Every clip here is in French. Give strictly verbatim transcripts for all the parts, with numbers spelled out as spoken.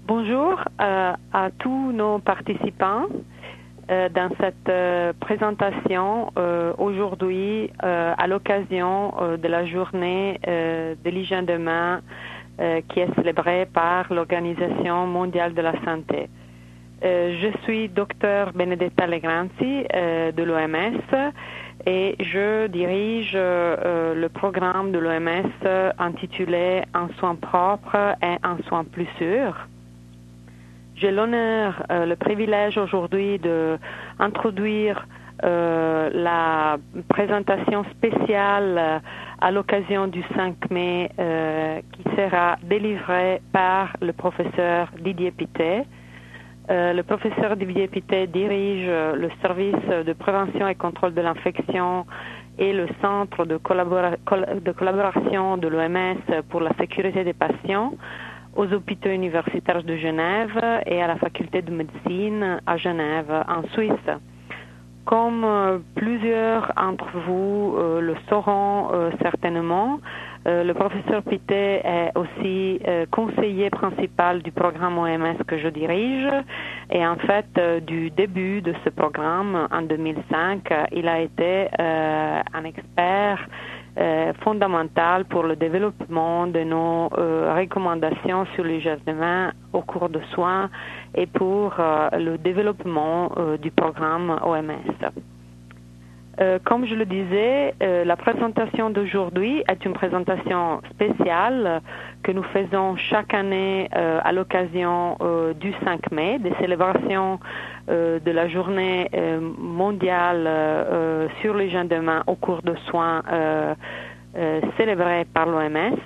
Bonjour euh, à tous nos participants euh, dans cette euh, présentation euh, aujourd'hui euh, à l'occasion euh, de la journée euh, de l'hygiène de main euh, qui est célébrée par l'Organisation mondiale de la santé. Euh, je suis docteur Benedetta Legranzi euh, de l'O M S et je dirige euh, le programme de l'O M S intitulé « Un soin propre et un soin plus sûr ». J'ai l'honneur, euh, le privilège aujourd'hui d'introduire euh, la présentation spéciale euh, à l'occasion du cinq mai euh, qui sera délivrée par le professeur Didier Pittet. Euh, le professeur Didier Pittet dirige euh, le service de prévention et contrôle de l'infection et le centre de, collabora- coll- de collaboration de l'O M S pour la sécurité des patients aux hôpitaux universitaires de Genève et à la faculté de médecine à Genève, en Suisse. Comme euh, plusieurs d'entre vous euh, le sauront euh, certainement, euh, le professeur Pittet est aussi euh, conseiller principal du programme O M S que je dirige et en fait euh, du début de ce programme en deux mille cinq, il a été euh, un expert Euh, fondamental pour le développement de nos euh, recommandations sur l'hygiène de main au cours de soins et pour euh, le développement euh, du programme O M S. Euh, comme je le disais, euh, la présentation d'aujourd'hui est une présentation spéciale que nous faisons chaque année euh, à l'occasion euh, du cinq mai, des célébrations euh, de la journée euh, mondiale euh, sur l'hygiène de main au cours de soins euh, euh, célébrée par l'O M S.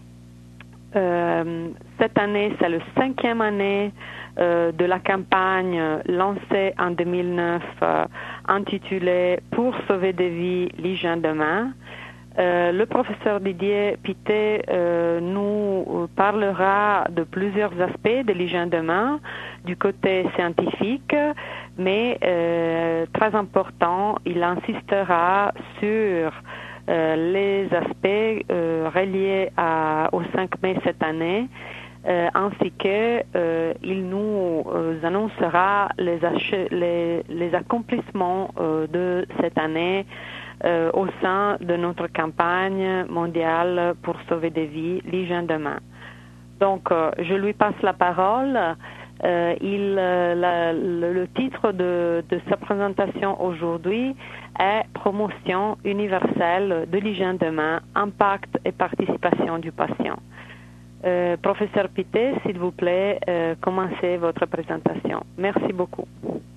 Euh, cette année, c'est la cinquième année euh, de la campagne lancée en deux mille neuf euh, intitulée « Pour sauver des vies, l'hygiène de main ». Euh, le professeur Didier Pittet euh, nous parlera de plusieurs aspects de l'hygiène de main du côté scientifique, mais euh, très important, il insistera sur euh, les aspects euh, reliés à, au cinq mai cette année, euh, ainsi que euh, il nous euh, annoncera les, ach- les, les accomplissements euh, de cette année Euh, au sein de notre campagne mondiale pour sauver des vies, l'hygiène de main. Donc, euh, je lui passe la parole. Euh, il, euh, la, le, le titre de, de sa présentation aujourd'hui est « Promotion universelle de l'hygiène de main, impact et participation du patient ». Euh, professeur Pittet, s'il vous plaît, euh, commencez votre présentation. Merci beaucoup.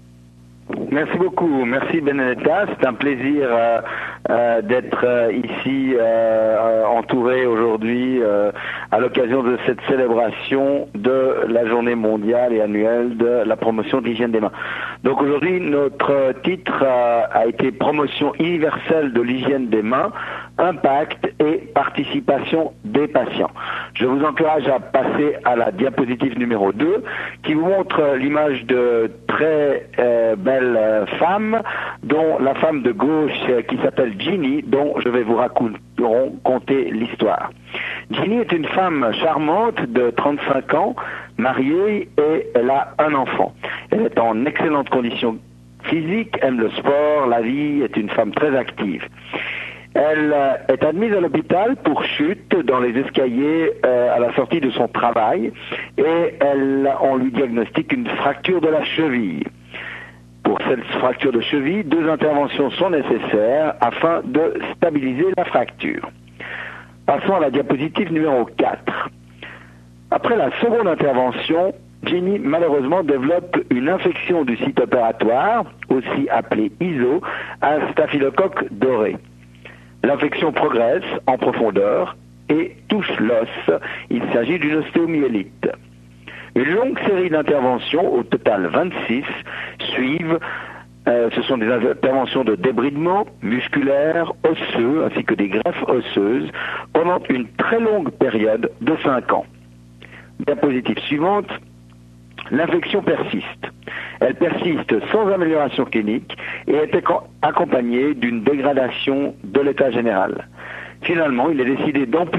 Merci beaucoup, merci Benedetta, c'est un plaisir euh, euh, d'être euh, ici euh, entouré aujourd'hui euh, à l'occasion de cette célébration de la journée mondiale et annuelle de la promotion de l'hygiène des mains. Donc aujourd'hui notre titre euh, a été Promotion universelle de l'hygiène des mains, impact et participation des patients. Je vous encourage à passer à la diapositive numéro deux qui vous montre l'image de très euh, belles euh, femmes, dont la femme de gauche euh, qui s'appelle Ginny, dont je vais vous raconter l'histoire. Ginny est une femme charmante de trente-cinq ans, mariée et elle a un enfant. Elle est en excellente condition physique, aime le sport, la vie, est une femme très active. Elle euh, est admise à l'hôpital pour chute dans les escaliers euh, à la sortie de son travail et elle, on lui diagnostique une fracture de la cheville. Pour cette fracture de cheville, deux interventions sont nécessaires afin de stabiliser la fracture. Passons à la diapositive numéro quatre. Après la seconde intervention, Jenny malheureusement développe une infection du site opératoire, aussi appelée I S O, à staphylocoque doré. L'infection progresse en profondeur et touche l'os. Il s'agit d'une ostéomyélite. Une longue série d'interventions, au total vingt-six, suivent. Euh, ce sont des interventions de débridement musculaire, osseux, ainsi que des greffes osseuses, pendant une très longue période de cinq ans. Diapositive suivante. L'infection persiste. Elle persiste sans amélioration clinique et est accompagnée d'une dégradation de l'état général. Finalement, il est décidé d'amputer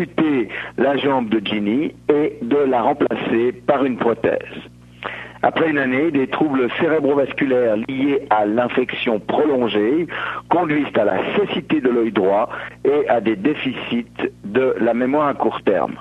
amputer la jambe de Ginny et de la remplacer par une prothèse. Après une année, des troubles cérébrovasculaires liés à l'infection prolongée conduisent à la cécité de l'œil droit et à des déficits de la mémoire à court terme.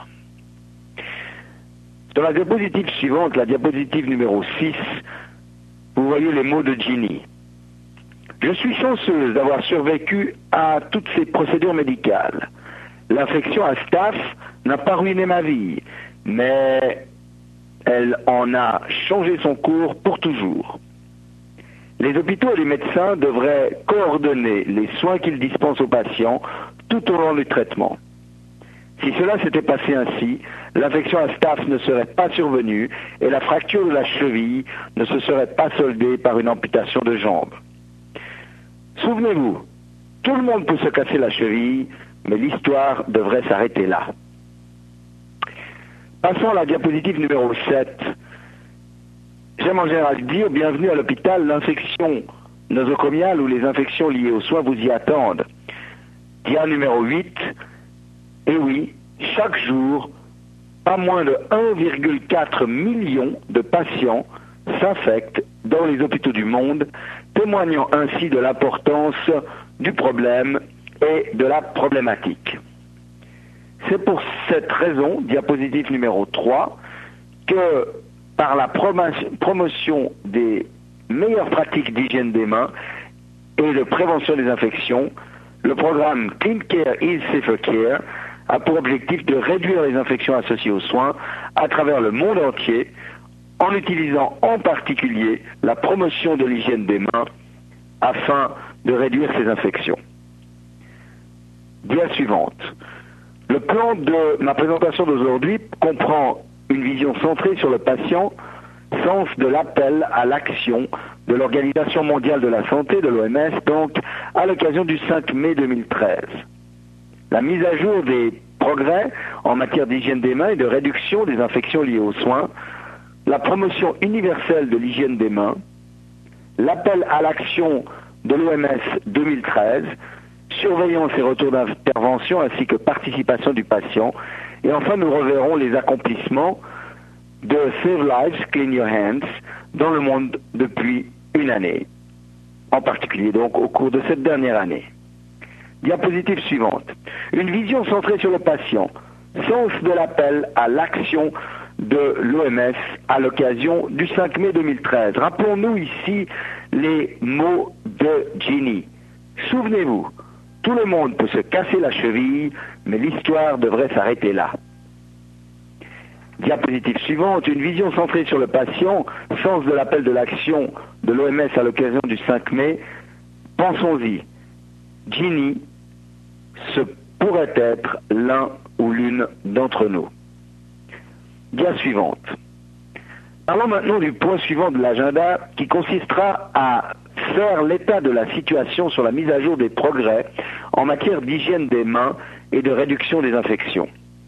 Sur la diapositive suivante, la diapositive numéro six, vous voyez les mots de Ginny. Je suis chanceuse d'avoir survécu à toutes ces procédures médicales. L'infection à Staph n'a pas ruiné ma vie, mais elle en a changé son cours pour toujours. Les hôpitaux et les médecins devraient coordonner les soins qu'ils dispensent aux patients tout au long du traitement. Si cela s'était passé ainsi, l'infection à Staph ne serait pas survenue et la fracture de la cheville ne se serait pas soldée par une amputation de jambe. Souvenez-vous, tout le monde peut se casser la cheville, mais l'histoire devrait s'arrêter là. Passons à la diapositive numéro sept. J'aime en général dire, bienvenue à l'hôpital, l'infection nosocomiale ou les infections liées aux soins vous y attendent. Dia numéro huit, et oui, chaque jour, pas moins de un virgule quatre million de patients s'infectent dans les hôpitaux du monde, témoignant ainsi de l'importance du problème et de la problématique. C'est pour cette raison, diapositive numéro trois, que par la promotion des meilleures pratiques d'hygiène des mains et de prévention des infections, le programme Clean Care is Safer Care a pour objectif de réduire les infections associées aux soins à travers le monde entier en utilisant en particulier la promotion de l'hygiène des mains afin de réduire ces infections. Dia suivante. Le plan de ma présentation d'aujourd'hui comprend une vision centrée sur le patient, sens de l'appel à l'action de l'Organisation mondiale de la santé, de l'O M S, donc à l'occasion du cinq mai deux mille treize. La mise à jour des progrès en matière d'hygiène des mains et de réduction des infections liées aux soins, la promotion universelle de l'hygiène des mains, l'appel à l'action de l'O M S deux mille treize, surveillance et retour d'intervention ainsi que participation du patient, et enfin nous reverrons les accomplissements de Save Lives, Clean Your Hands dans le monde depuis une année, en particulier donc au cours de cette dernière année. Diapositive suivante. Une vision centrée sur le patient, sens de l'appel à l'action de l'O M S à l'occasion du cinq mai deux mille treize. Rappelons-nous ici les mots de Ginny. Souvenez-vous, tout le monde peut se casser la cheville, mais l'histoire devrait s'arrêter là. Diapositive suivante, une vision centrée sur le patient, sens de l'appel de l'action de l'O M S à l'occasion du cinq mai. Pensons-y, Ginny, ce pourrait être l'un ou l'une d'entre nous. Dia suivante. Parlons maintenant du point suivant de l'agenda qui consistera à faire l'état de la situation sur la mise à jour des progrès en matière d'hygiène des mains et de réduction des infections.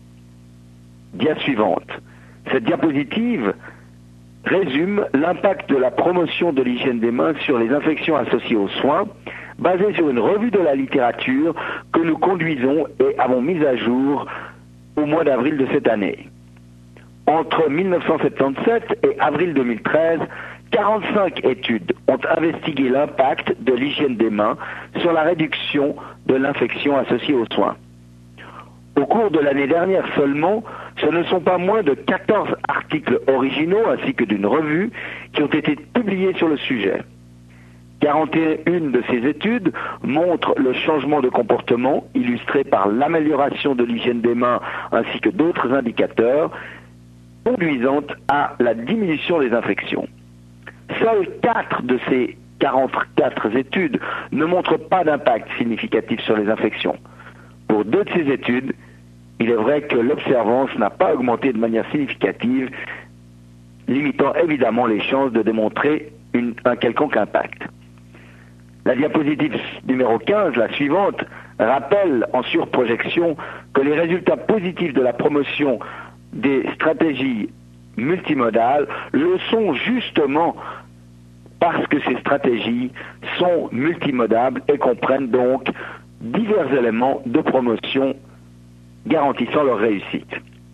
Dia suivante. Cette diapositive résume l'impact de la promotion de l'hygiène des mains sur les infections associées aux soins, basée sur une revue de la littérature que nous conduisons et avons mise à jour au mois d'avril de cette année. Entre mille neuf cent soixante-dix-sept et avril deux mille treize, quarante-cinq études ont investigué l'impact de l'hygiène des mains sur la réduction de l'infection associée aux soins. Au cours de l'année dernière seulement, ce ne sont pas moins de quatorze articles originaux ainsi que d'une revue qui ont été publiés sur le sujet. quarante et une de ces études montrent le changement de comportement illustré par l'amélioration de l'hygiène des mains ainsi que d'autres indicateurs conduisant à la diminution des infections. Seules quatre de ces quarante-quatre études ne montrent pas d'impact significatif sur les infections. Pour deux de ces études, il est vrai que l'observance n'a pas augmenté de manière significative, limitant évidemment les chances de démontrer une, un quelconque impact. La diapositive numéro quinze, la suivante, rappelle en surprojection que les résultats positifs de la promotion des stratégies multimodales le sont justement parce que ces stratégies sont multimodables et comprennent donc divers éléments de promotion garantissant leur réussite.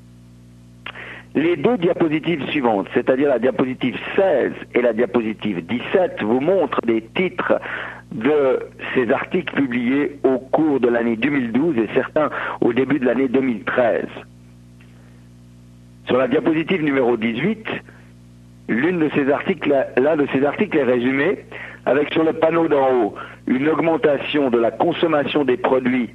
Les deux diapositives suivantes, c'est-à-dire la diapositive seize et la diapositive dix-sept, vous montrent des titres de ces articles publiés au cours de l'année deux mille douze et certains au début de l'année deux mille treize. Sur la diapositive numéro dix-huit, l'une de ces articles, l'un de ces articles est résumé avec sur le panneau d'en haut une augmentation de la consommation des produits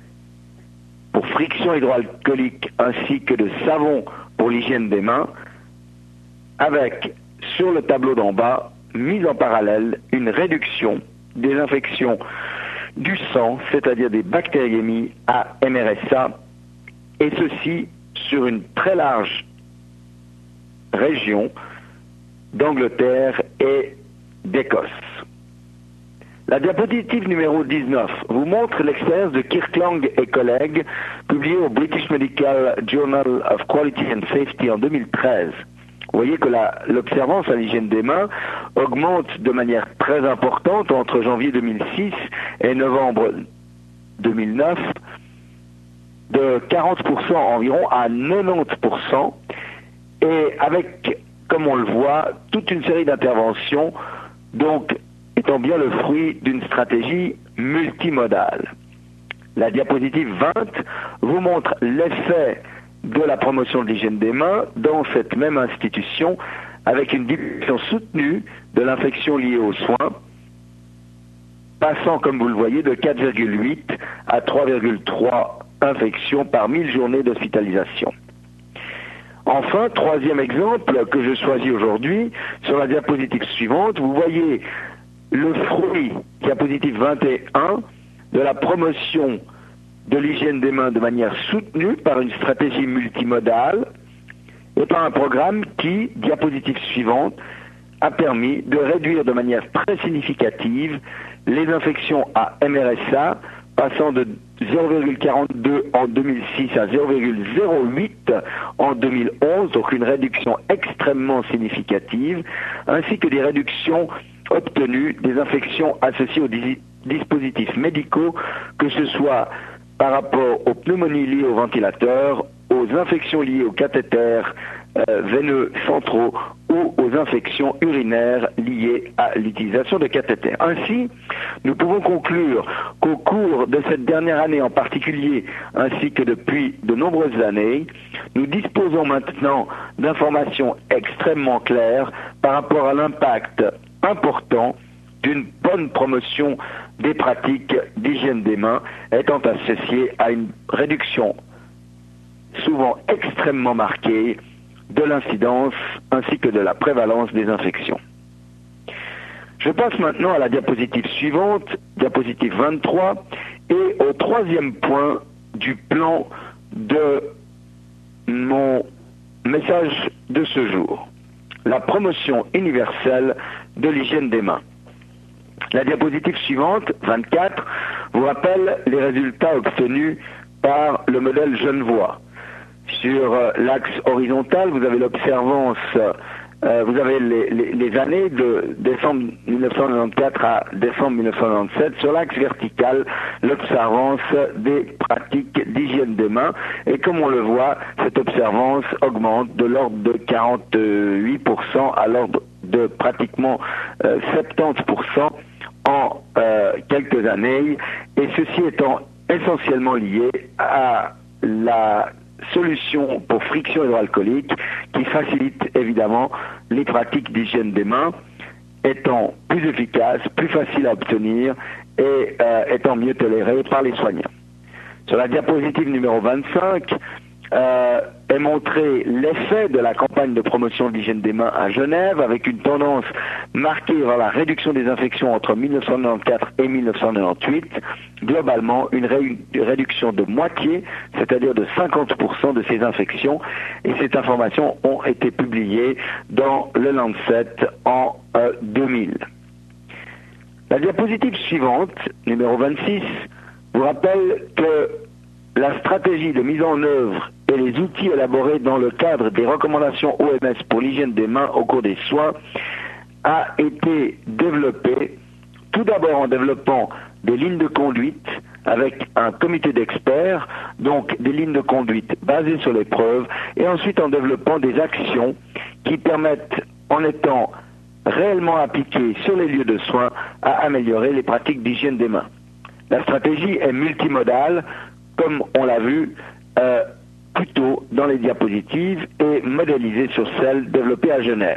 pour friction hydroalcoolique ainsi que de savon pour l'hygiène des mains, avec sur le tableau d'en bas, mise en parallèle, une réduction des infections du sang, c'est-à-dire des bactériémies à M R S A, et ceci sur une très large région d'Angleterre et d'Écosse. La diapositive numéro dix-neuf vous montre l'expérience de Kirkland et collègues publiée au British Medical Journal of Quality and Safety en deux mille treize. Vous voyez que l'observance à l'hygiène des mains augmente de manière très importante entre janvier deux mille six et novembre deux mille neuf de quarante pour cent environ à quatre-vingt-dix pour cent et avec, comme on le voit, toute une série d'interventions, donc étant bien le fruit d'une stratégie multimodale. La diapositive vingt vous montre l'effet de la promotion de l'hygiène des mains dans cette même institution avec une diminution soutenue de l'infection liée aux soins, passant, comme vous le voyez, de quatre virgule huit à trois virgule trois infections par mille journées d'hospitalisation. Enfin, troisième exemple que je choisis aujourd'hui, sur la diapositive suivante, vous voyez le fruit, diapositive vingt et un, de la promotion de l'hygiène des mains de manière soutenue par une stratégie multimodale et par un programme qui, diapositive suivante, a permis de réduire de manière très significative les infections à M R S A, passant de zéro virgule quarante-deux en deux mille six à zéro virgule zéro huit en deux mille onze, donc une réduction extrêmement significative, ainsi que des réductions obtenues des infections associées aux dis dispositifs médicaux, que ce soit par rapport aux pneumonies liées au ventilateur, aux infections liées aux cathéters euh, veineux centraux ou aux infections urinaires liées à l'utilisation de cathéters. Ainsi, nous pouvons conclure qu'au cours de cette dernière année en particulier, ainsi que depuis de nombreuses années, nous disposons maintenant d'informations extrêmement claires par rapport à l'impact important d'une bonne promotion des pratiques d'hygiène des mains étant associée à une réduction souvent extrêmement marquée de l'incidence ainsi que de la prévalence des infections. Je passe maintenant à la diapositive suivante, diapositive vingt-trois, et au troisième point du plan de mon message de ce jour, la promotion universelle de l'hygiène des mains. La diapositive suivante, vingt-quatre, vous rappelle les résultats obtenus par le modèle Genevois. Sur euh, l'axe horizontal, vous avez l'observance, euh, vous avez les, les, les années de décembre mille neuf cent quatre-vingt-quatorze à décembre mille neuf cent quatre-vingt-dix-sept. Sur l'axe vertical, l'observance des pratiques d'hygiène des mains. Et comme on le voit, cette observance augmente de l'ordre de quarante-huit pour cent à l'ordre de pratiquement euh, soixante-dix pour cent en euh, quelques années, et ceci étant essentiellement lié à la solution pour friction hydroalcoolique qui facilite évidemment les pratiques d'hygiène des mains, étant plus efficaces, plus faciles à obtenir et euh, étant mieux tolérées par les soignants. Sur la diapositive numéro vingt-cinq, euh, est montré l'effet de la campagne de promotion de l'hygiène des mains à Genève, avec une tendance marquée vers la réduction des infections entre mille neuf cent quatre-vingt-quatorze et mille neuf cent quatre-vingt-dix-huit. Globalement, une ré réduction de moitié, c'est-à-dire de cinquante pour cent de ces infections, et ces informations ont été publiées dans le Lancet en euh, deux mille. La diapositive suivante, numéro vingt-six, vous rappelle que la stratégie de mise en œuvre et les outils élaborés dans le cadre des recommandations O M S pour l'hygiène des mains au cours des soins a été développée tout d'abord en développant des lignes de conduite avec un comité d'experts, donc des lignes de conduite basées sur les preuves, et ensuite en développant des actions qui permettent, en étant réellement appliquées sur les lieux de soins, à améliorer les pratiques d'hygiène des mains. La stratégie est multimodale, comme on l'a vu euh, plus tôt dans les diapositives, et modélisée sur celle développée à Genève.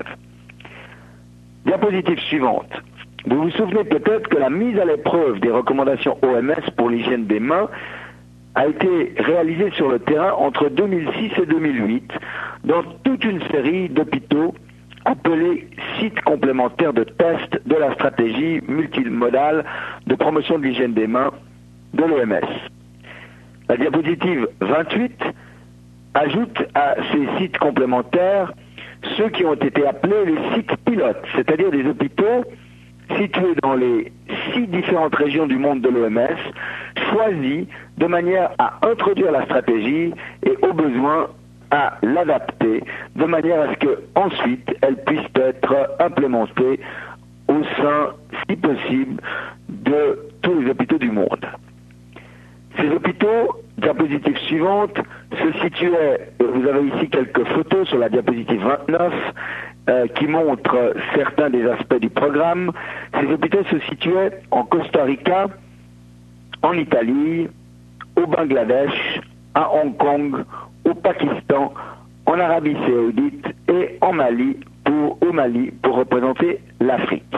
Diapositive suivante. Vous vous souvenez peut-être que la mise à l'épreuve des recommandations O M S pour l'hygiène des mains a été réalisée sur le terrain entre deux mille six et deux mille huit dans toute une série d'hôpitaux appelés sites complémentaires de test de la stratégie multimodale de promotion de l'hygiène des mains de l'O M S. La diapositive vingt-huit ajoute à ces sites complémentaires ceux qui ont été appelés les sites pilotes, c'est-à-dire des hôpitaux situés dans les six différentes régions du monde de l'O M S, choisis de manière à introduire la stratégie et au besoin à l'adapter, de manière à ce que ensuite elle puisse être implémentée au sein, si possible, de tous les hôpitaux du monde. Ces hôpitaux, diapositive suivante, se situaient, vous avez ici quelques photos sur la diapositive vingt-neuf, euh, qui montrent certains des aspects du programme. Ces hôpitaux se situaient en Costa Rica, en Italie, au Bangladesh, à Hong Kong, au Pakistan, en Arabie Saoudite et en Mali, pour, au Mali, pour représenter l'Afrique.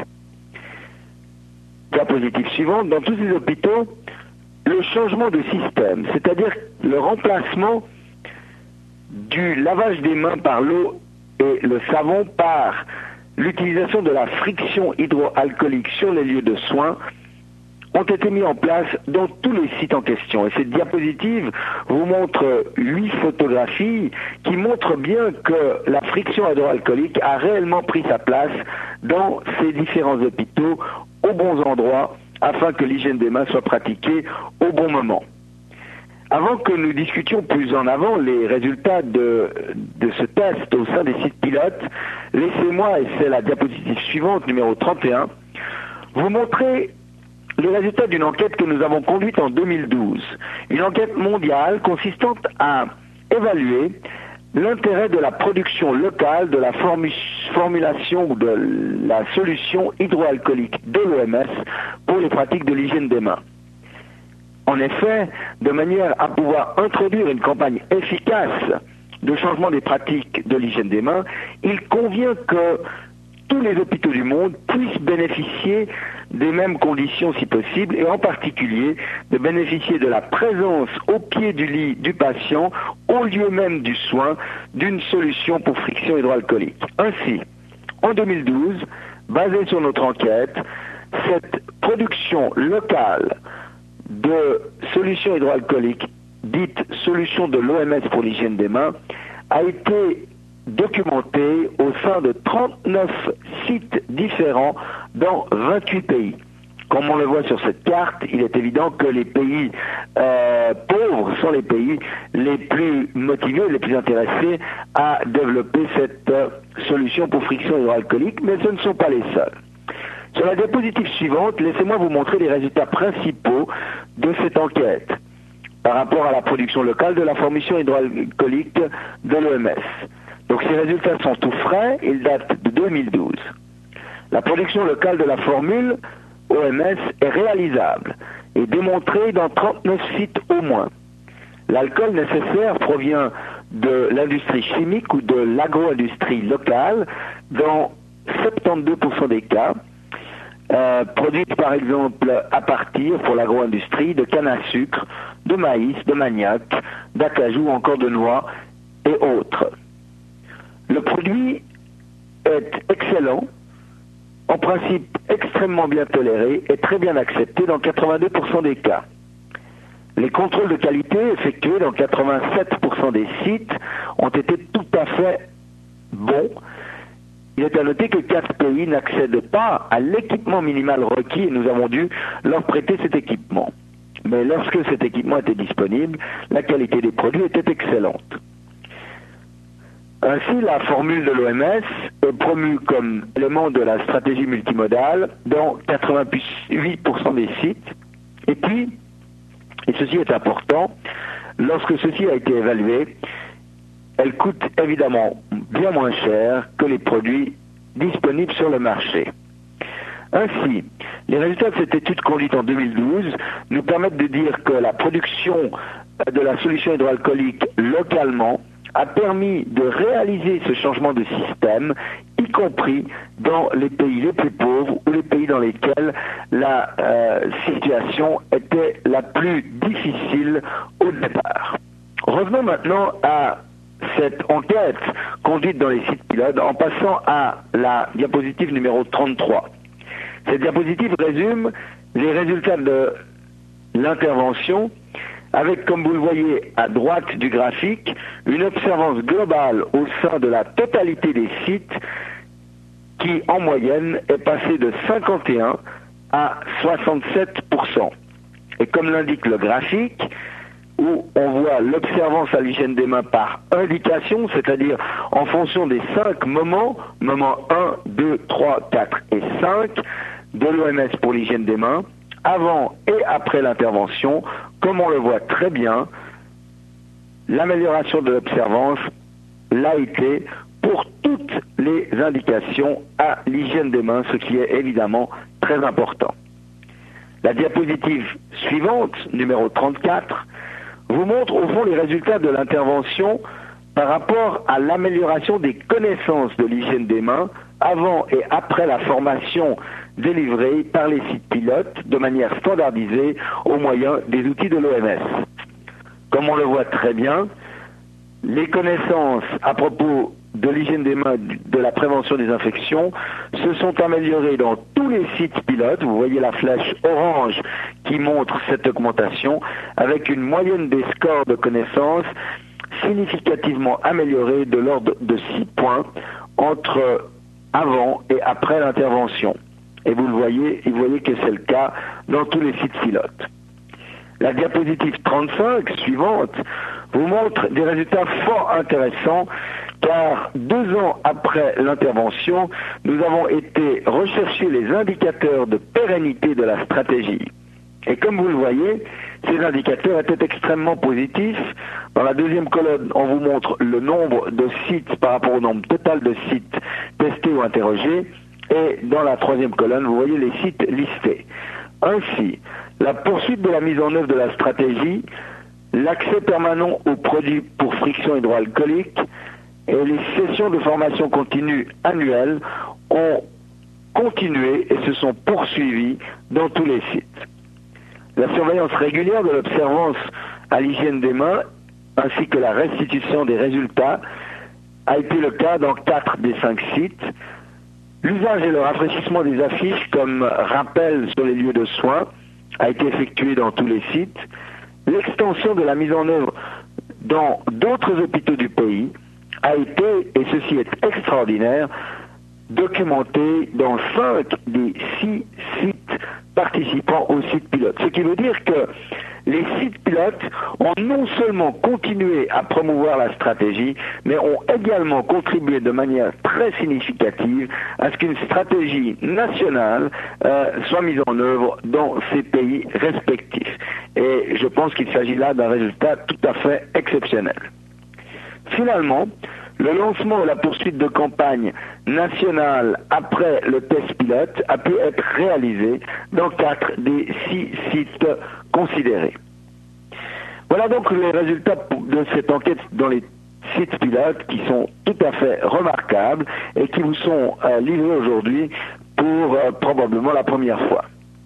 Diapositive suivante, dans tous ces hôpitaux, le changement de système, c'est-à-dire le remplacement du lavage des mains par l'eau et le savon par l'utilisation de la friction hydroalcoolique sur les lieux de soins, ont été mis en place dans tous les sites en question. Et cette diapositive vous montre huit photographies qui montrent bien que la friction hydroalcoolique a réellement pris sa place dans ces différents hôpitaux aux bons endroits, afin que l'hygiène des mains soit pratiquée au bon moment. Avant que nous discutions plus en avant les résultats de, de ce test au sein des sites pilotes, laissez-moi, et c'est la diapositive suivante, numéro trente et un, vous montrer les résultats d'une enquête que nous avons conduite en deux mille douze. Une enquête mondiale consistant à évaluer l'intérêt de la production locale de la formu- formulation ou de la solution hydroalcoolique de l'O M S pour les pratiques de l'hygiène des mains. En effet, de manière à pouvoir introduire une campagne efficace de changement des pratiques de l'hygiène des mains, il convient que tous les hôpitaux du monde puissent bénéficier des mêmes conditions si possible, et en particulier de bénéficier de la présence au pied du lit du patient, au lieu même du soin, d'une solution pour friction hydroalcoolique. Ainsi, en deux mille douze, basée sur notre enquête, cette production locale de solutions hydroalcooliques, dite solution de l'O M S pour l'hygiène des mains, a été documentée au sein de trente-neuf sites différents dans vingt-huit pays. Comme on le voit sur cette carte, il est évident que les pays euh, pauvres sont les pays les plus motivés, les plus intéressés à développer cette euh, solution pour friction hydroalcoolique, mais ce ne sont pas les seuls. Sur la diapositive suivante, laissez-moi vous montrer les résultats principaux de cette enquête par rapport à la production locale de la formulation hydroalcoolique de l'O M S. Donc ces résultats sont tout frais, ils datent de deux mille douze. La production locale de la formule O M S est réalisable et démontrée dans trente-neuf sites au moins. L'alcool nécessaire provient de l'industrie chimique ou de l'agro-industrie locale dans soixante-douze pour cent des cas, euh, produite par exemple à partir, pour l'agro-industrie, de canne à sucre, de maïs, de manioc, d'acajou ou encore de noix et autres. Le produit est excellent, en principe extrêmement bien toléré et très bien accepté dans quatre-vingt-deux pour cent des cas. Les contrôles de qualité effectués dans quatre-vingt-sept pour cent des sites ont été tout à fait bons. Il est à noter que quatre pays n'accèdent pas à l'équipement minimal requis et nous avons dû leur prêter cet équipement. Mais lorsque cet équipement était disponible, la qualité des produits était excellente. Ainsi, la formule de l'O M S est promue comme élément de la stratégie multimodale dans quatre-vingt-huit pour cent des sites. Et puis, Et ceci est important. Lorsque ceci a été évalué, elle coûte évidemment bien moins cher que les produits disponibles sur le marché. Ainsi, les résultats de cette étude conduite en deux mille douze nous permettent de dire que la production de la solution hydroalcoolique localement a permis de réaliser ce changement de système, y compris dans les pays les plus pauvres ou les pays dans lesquels la euh, situation était la plus difficile au départ. Revenons maintenant à cette enquête conduite dans les sites pilotes en passant à la diapositive numéro trente-trois. Cette diapositive résume les résultats de l'intervention avec, comme vous le voyez à droite du graphique, une observance globale au sein de la totalité des sites qui, en moyenne, est passée de cinquante et un à soixante-sept pour cent. Et comme l'indique le graphique, où on voit l'observance à l'hygiène des mains par indication, c'est-à-dire en fonction des cinq moments, moments un, deux, trois, quatre et cinq, de l'O M S pour l'hygiène des mains, avant et après l'intervention, comme on le voit très bien, l'amélioration de l'observance l'a été pour toutes les indications à l'hygiène des mains, ce qui est évidemment très important. La diapositive suivante, numéro trente-quatre, vous montre au fond les résultats de l'intervention par rapport à l'amélioration des connaissances de l'hygiène des mains avant et après la formation délivrée par les sites pilotes de manière standardisée au moyen des outils de l'O M S. Comme on le voit très bien, les connaissances à propos de l'hygiène des mains, de la prévention des infections, se sont améliorées dans tous les sites pilotes. Vous voyez la flèche orange qui montre cette augmentation, avec une moyenne des scores de connaissances significativement améliorée de l'ordre de six points entre avant et après l'intervention. Et vous le voyez, vous voyez que c'est le cas dans tous les sites pilotes. La diapositive trente-cinq suivante vous montre des résultats fort intéressants, car deux ans après l'intervention, nous avons été rechercher les indicateurs de pérennité de la stratégie. Et comme vous le voyez, ces indicateurs étaient extrêmement positifs. Dans la deuxième colonne, on vous montre le nombre de sites par rapport au nombre total de sites testés ou interrogés. Et dans la troisième colonne, vous voyez les sites listés. Ainsi, la poursuite de la mise en œuvre de la stratégie, l'accès permanent aux produits pour friction hydroalcoolique et les sessions de formation continue annuelles ont continué et se sont poursuivies dans tous les sites. La surveillance régulière de l'observance à l'hygiène des mains ainsi que la restitution des résultats a été le cas dans quatre des cinq sites. L'usage et le rafraîchissement des affiches comme rappel sur les lieux de soins a été effectué dans tous les sites. L'extension de la mise en œuvre dans d'autres hôpitaux du pays a été, et ceci est extraordinaire, documenté dans cinq des six sites participants au site pilote. Ce qui veut dire que les sites pilotes ont non seulement continué à promouvoir la stratégie, mais ont également contribué de manière très significative à ce qu'une stratégie nationale euh, soit mise en œuvre dans ces pays respectifs. Et je pense qu'il s'agit là d'un résultat tout à fait exceptionnel. Finalement, le lancement et la poursuite de campagne nationale après le test pilote a pu être réalisé dans quatre des six sites considérés. Voilà donc les résultats de cette enquête dans les sites pilotes qui sont tout à fait remarquables et qui vous sont euh, livrés aujourd'hui pour euh, probablement la première fois.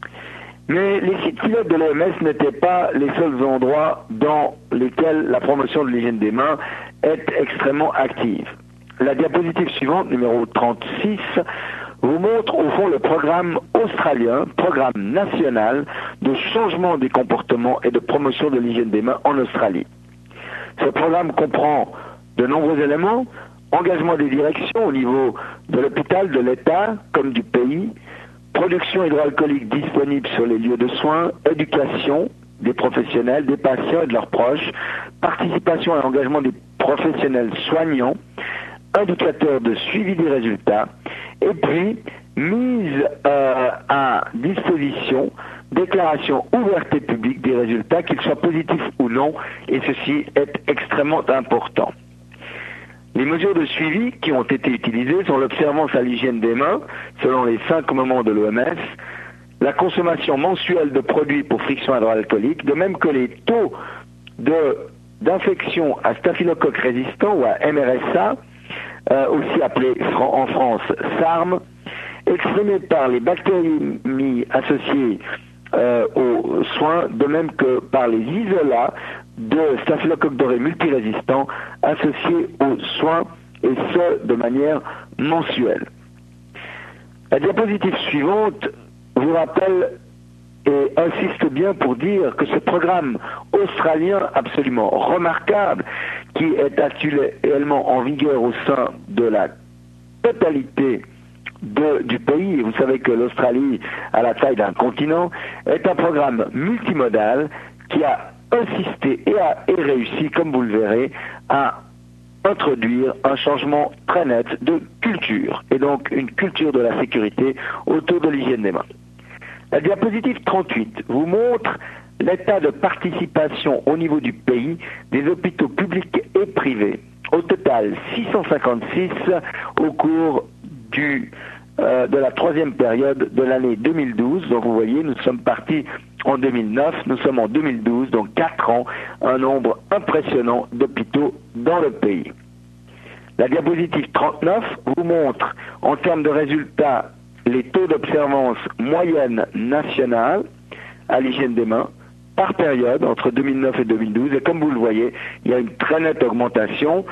Mais les sites pilotes de l'O M S n'étaient pas les seuls endroits dans lesquels la promotion de l'hygiène des mains est extrêmement active. La diapositive suivante, numéro trente-six, vous montre au fond le programme australien, programme national de changement des comportements et de promotion de l'hygiène des mains en Australie. Ce programme comprend de nombreux éléments, engagement des directions au niveau de l'hôpital, de l'État comme du pays, production hydroalcoolique disponible sur les lieux de soins, éducation des professionnels, des patients et de leurs proches, participation et engagement des professionnels soignants, indicateurs de suivi des résultats, et puis mise euh, à disposition déclaration ouverte et publique des résultats, qu'ils soient positifs ou non, et ceci est extrêmement important. Les mesures de suivi qui ont été utilisées sont l'observance à l'hygiène des mains, selon les cinq moments de l'O M S, la consommation mensuelle de produits pour friction hydroalcoolique, de même que les taux de, d'infection à staphylocoque résistant ou à M R S A, euh, aussi appelé en France SARM, exprimés par les bactéries associées euh, aux soins, de même que par les isolats de staphylocoque doré multirésistant associés aux soins, et ce, de manière mensuelle. La diapositive suivante vous rappelle et insiste bien pour dire que ce programme australien absolument remarquable, qui est actuellement en vigueur au sein de la totalité de, du pays, et vous savez que l'Australie a la taille d'un continent, est un programme multimodal qui a insisté et a et réussi, comme vous le verrez, à introduire un changement très net de culture, et donc une culture de la sécurité autour de l'hygiène des mains. La diapositive trente-huit vous montre l'état de participation au niveau du pays des hôpitaux publics et privés. Au total, six cent cinquante-six au cours du, euh, de la troisième période de l'année deux mille douze. Donc vous voyez, nous sommes partis en deux mille neuf, nous sommes en deux mille douze, donc quatre ans, un nombre impressionnant d'hôpitaux dans le pays. La diapositive trente-neuf vous montre, en termes de résultats, les taux d'observance moyenne nationale à l'hygiène des mains par période entre deux mille neuf et deux mille douze. Et comme vous le voyez, il y a une très nette augmentation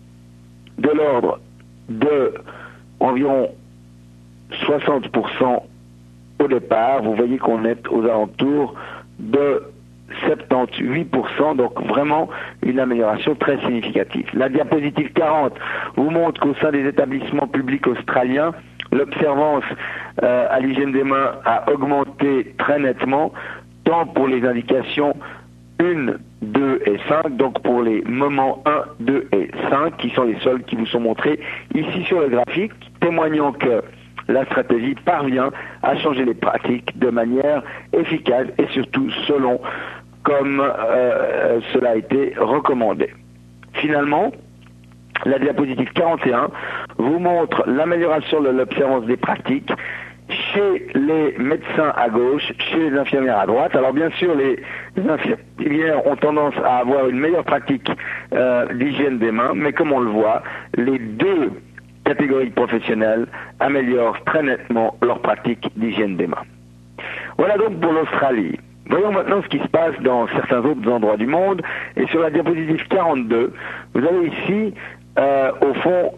de l'ordre de environ soixante pour cent au départ. Vous voyez qu'on est aux alentours de soixante-dix-huit pour cent, donc vraiment une amélioration très significative. La diapositive quarante vous montre qu'au sein des établissements publics australiens, l'observance euh, à l'hygiène des mains a augmenté très nettement, tant pour les indications un, deux et cinq, donc pour les moments un, deux et cinq, qui sont les seuls qui vous sont montrés ici sur le graphique, témoignant que la stratégie parvient à changer les pratiques de manière efficace et surtout selon comme euh, cela a été recommandé. Finalement, la diapositive quarante et un vous montre l'amélioration de l'observance des pratiques chez les médecins à gauche, chez les infirmières à droite. Alors bien sûr, les infirmières ont tendance à avoir une meilleure pratique euh, d'hygiène des mains, mais comme on le voit, les deux catégories professionnelles améliorent très nettement leur pratique d'hygiène des mains. Voilà donc pour l'Australie. Voyons maintenant ce qui se passe dans certains autres endroits du monde. Et sur la diapositive quarante-deux, vous avez ici, euh, au fond,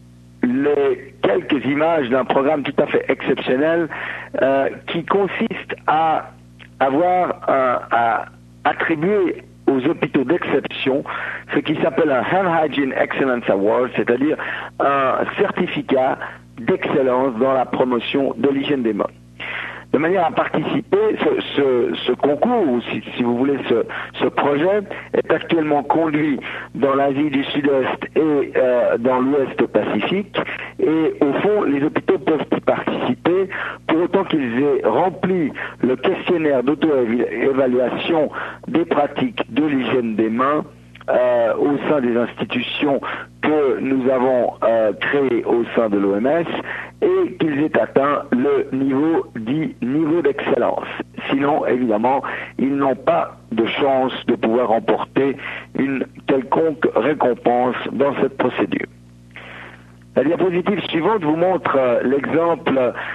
les quelques images d'un programme tout à fait exceptionnel euh, qui consiste à avoir un, à attribuer aux hôpitaux d'exception ce qui s'appelle un Hand Hygiene Excellence Award, c'est-à-dire un certificat d'excellence dans la promotion de l'hygiène des mains. De manière à participer, ce, ce, ce concours, ou si, si vous voulez ce, ce projet, est actuellement conduit dans l'Asie du Sud-Est et euh, dans l'Ouest Pacifique. Et au fond, les hôpitaux peuvent y participer pour autant qu'ils aient rempli le questionnaire d'auto-évaluation des pratiques de l'hygiène des mains Euh, au sein des institutions que nous avons euh, créées au sein de l'O M S et qu'ils aient atteint le niveau dit niveau d'excellence. Sinon, évidemment, ils n'ont pas de chance de pouvoir remporter une quelconque récompense dans cette procédure. La diapositive suivante vous montre euh, l'exemple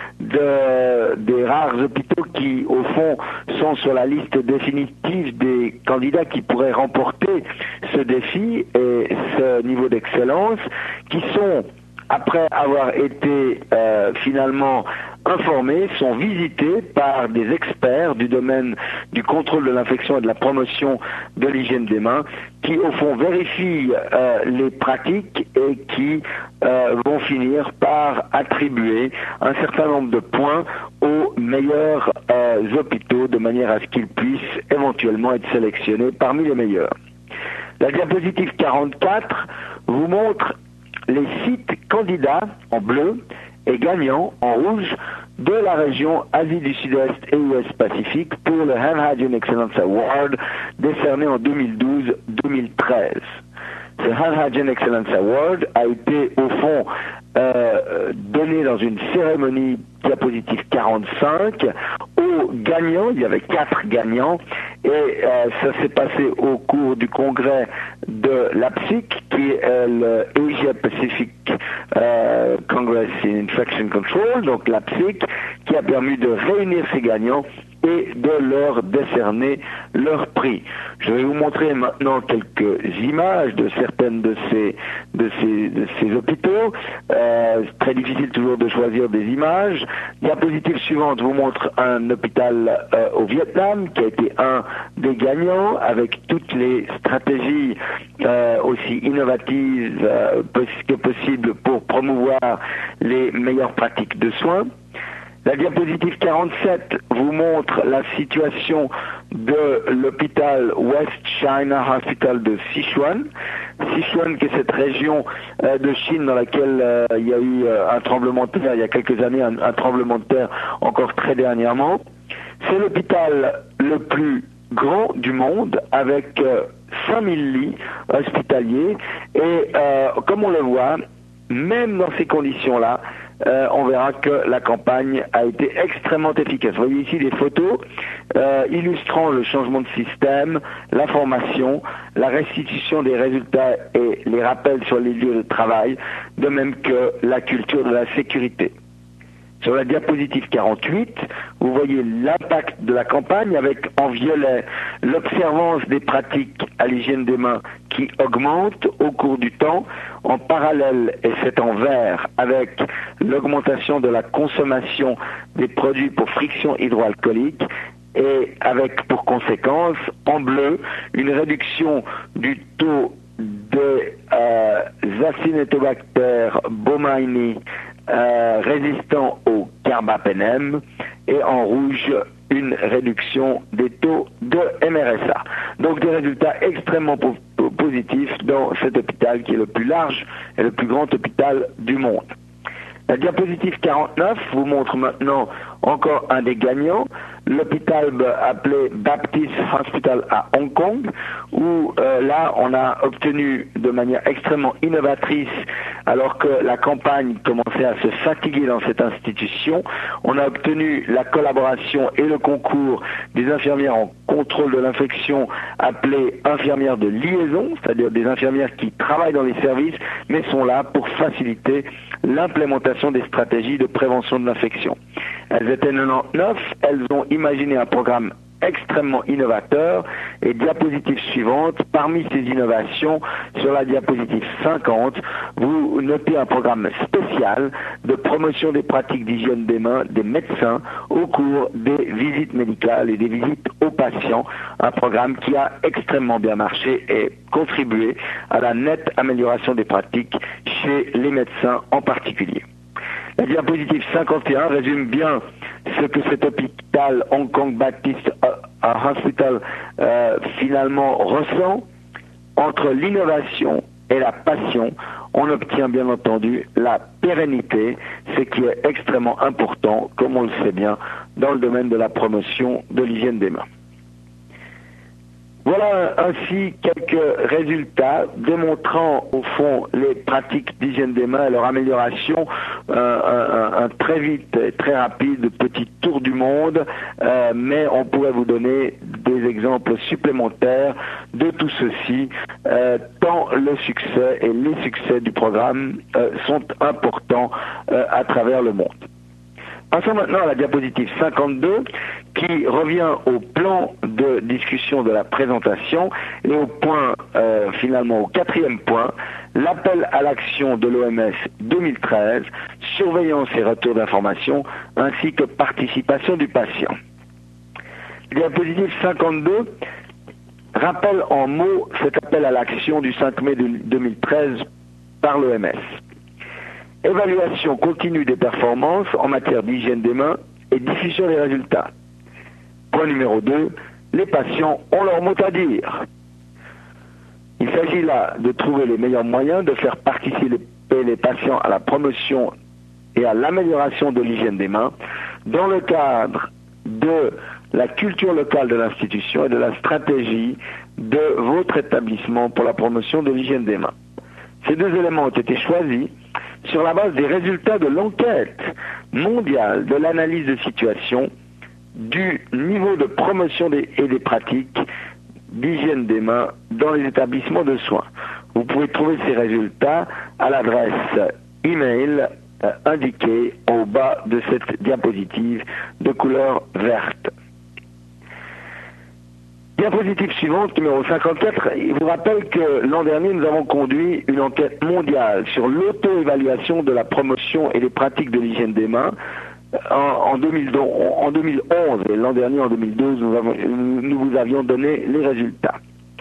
de, des rares hôpitaux qui, au fond, sont sur la liste définitive des candidats qui pourraient remporter ce défi et ce niveau d'excellence, qui sont, après avoir été euh, finalement informés, sont visités par des experts du domaine du contrôle de l'infection et de la promotion de l'hygiène des mains, qui au fond vérifient euh, les pratiques et qui euh, vont finir par attribuer un certain nombre de points aux meilleurs euh, hôpitaux de manière à ce qu'ils puissent éventuellement être sélectionnés parmi les meilleurs. La diapositive quarante-quatre vous montre les sites candidats en bleu et gagnants en rouge de la région Asie du Sud-Est et Ouest Pacifique pour le Hand Hygiene Excellence Award décerné en deux mille douze deux mille treize. Ce Hand Hygiene Excellence Award a été au fond euh, donné dans une cérémonie diapositive quarante-cinq aux gagnants. Il y avait quatre gagnants et euh, ça s'est passé au cours du congrès de l'A P S I C, qui est le Asia Pacific euh, Congress in Infection Control, donc l'A P S I C, qui a permis de réunir ces gagnants et de leur décerner leur prix. Je vais vous montrer maintenant quelques images de certaines de ces, de ces, de ces hôpitaux. Euh, c'est très difficile toujours de choisir des images. Diapositive suivante vous montre un hôpital euh, au Vietnam qui a été un des gagnants avec toutes les stratégies euh, aussi innovatives euh, que possible pour promouvoir les meilleures pratiques de soins. La diapositive quarante-sept vous montre la situation de l'hôpital West China Hospital de Sichuan. Sichuan, qui est cette région euh, de Chine dans laquelle euh, il y a eu euh, un tremblement de terre il y a quelques années, un, un tremblement de terre encore très dernièrement. C'est l'hôpital le plus grand du monde avec euh, cinq mille lits hospitaliers et euh, comme on le voit, même dans ces conditions-là, Euh, on verra que la campagne a été extrêmement efficace. Vous voyez ici des photos euh, illustrant le changement de système, la formation, la restitution des résultats et les rappels sur les lieux de travail, de même que la culture de la sécurité. Sur la diapositive quarante-huit, vous voyez l'impact de la campagne avec en violet l'observance des pratiques à l'hygiène des mains qui augmente au cours du temps. En parallèle, et c'est en vert, avec l'augmentation de la consommation des produits pour friction hydroalcoolique et avec pour conséquence, en bleu, une réduction du taux des euh, Acinetobacter baumannii Euh, résistant au carbapenem et en rouge une réduction des taux de M R S A. Donc des résultats extrêmement po positifs dans cet hôpital qui est le plus large et le plus grand hôpital du monde. La diapositive quarante-neuf vous montre maintenant encore un des gagnants, l'hôpital appelé Baptist Hospital à Hong Kong, où euh, là on a obtenu de manière extrêmement innovatrice, alors que la campagne commençait à se fatiguer dans cette institution, on a obtenu la collaboration et le concours des infirmières en contrôle de l'infection appelées infirmières de liaison, c'est-à-dire des infirmières qui travaillent dans les services mais sont là pour faciliter l'implémentation des stratégies de prévention de l'infection. Elles étaient quatre-vingt-dix-neuf, elles ont imaginé un programme extrêmement innovateur et diapositive suivante, parmi ces innovations, sur la diapositive cinquante, vous notez un programme spécial de promotion des pratiques d'hygiène des mains des médecins au cours des visites médicales et des visites aux patients, un programme qui a extrêmement bien marché et contribué à la nette amélioration des pratiques chez les médecins en particulier. La diapositive cinquante et un résume bien ce que cet hôpital Hong Kong Baptist Hospital euh, finalement ressent. Entre l'innovation et la passion, on obtient bien entendu la pérennité, ce qui est extrêmement important, comme on le sait bien, dans le domaine de la promotion de l'hygiène des mains. Voilà ainsi quelques résultats démontrant au fond les pratiques d'hygiène des mains et leur amélioration, euh, un, un très vite et très rapide petit tour du monde, euh, mais on pourrait vous donner des exemples supplémentaires de tout ceci, euh, tant le succès et les succès du programme euh, sont importants euh, à travers le monde. Passons maintenant à la diapositive cinquante-deux qui revient au plan de discussion de la présentation et au point, euh, finalement au quatrième point, l'appel à l'action de l'O M S deux mille treize, surveillance et retour d'information, ainsi que participation du patient. Diapositive cinquante-deux rappelle en mots cet appel à l'action du cinq mai deux mille treize par l'O M S. Évaluation continue des performances en matière d'hygiène des mains et diffusion des résultats. Point numéro deux, les patients ont leur mot à dire. Il s'agit là de trouver les meilleurs moyens de faire participer les patients à la promotion et à l'amélioration de l'hygiène des mains dans le cadre de la culture locale de l'institution et de la stratégie de votre établissement pour la promotion de l'hygiène des mains. Ces deux éléments ont été choisis sur la base des résultats de l'enquête mondiale de l'analyse de situation du niveau de promotion des, et des pratiques d'hygiène des mains dans les établissements de soins. Vous pouvez trouver ces résultats à l'adresse email euh, indiquée au bas de cette diapositive de couleur verte. Diapositive suivante, numéro cinquante-quatre, il vous rappelle que l'an dernier, nous avons conduit une enquête mondiale sur l'auto-évaluation de la promotion et des pratiques de l'hygiène des mains en, en, deux mille, en deux mille onze, et l'an dernier, en deux mille douze, nous, avons, nous vous avions donné les résultats.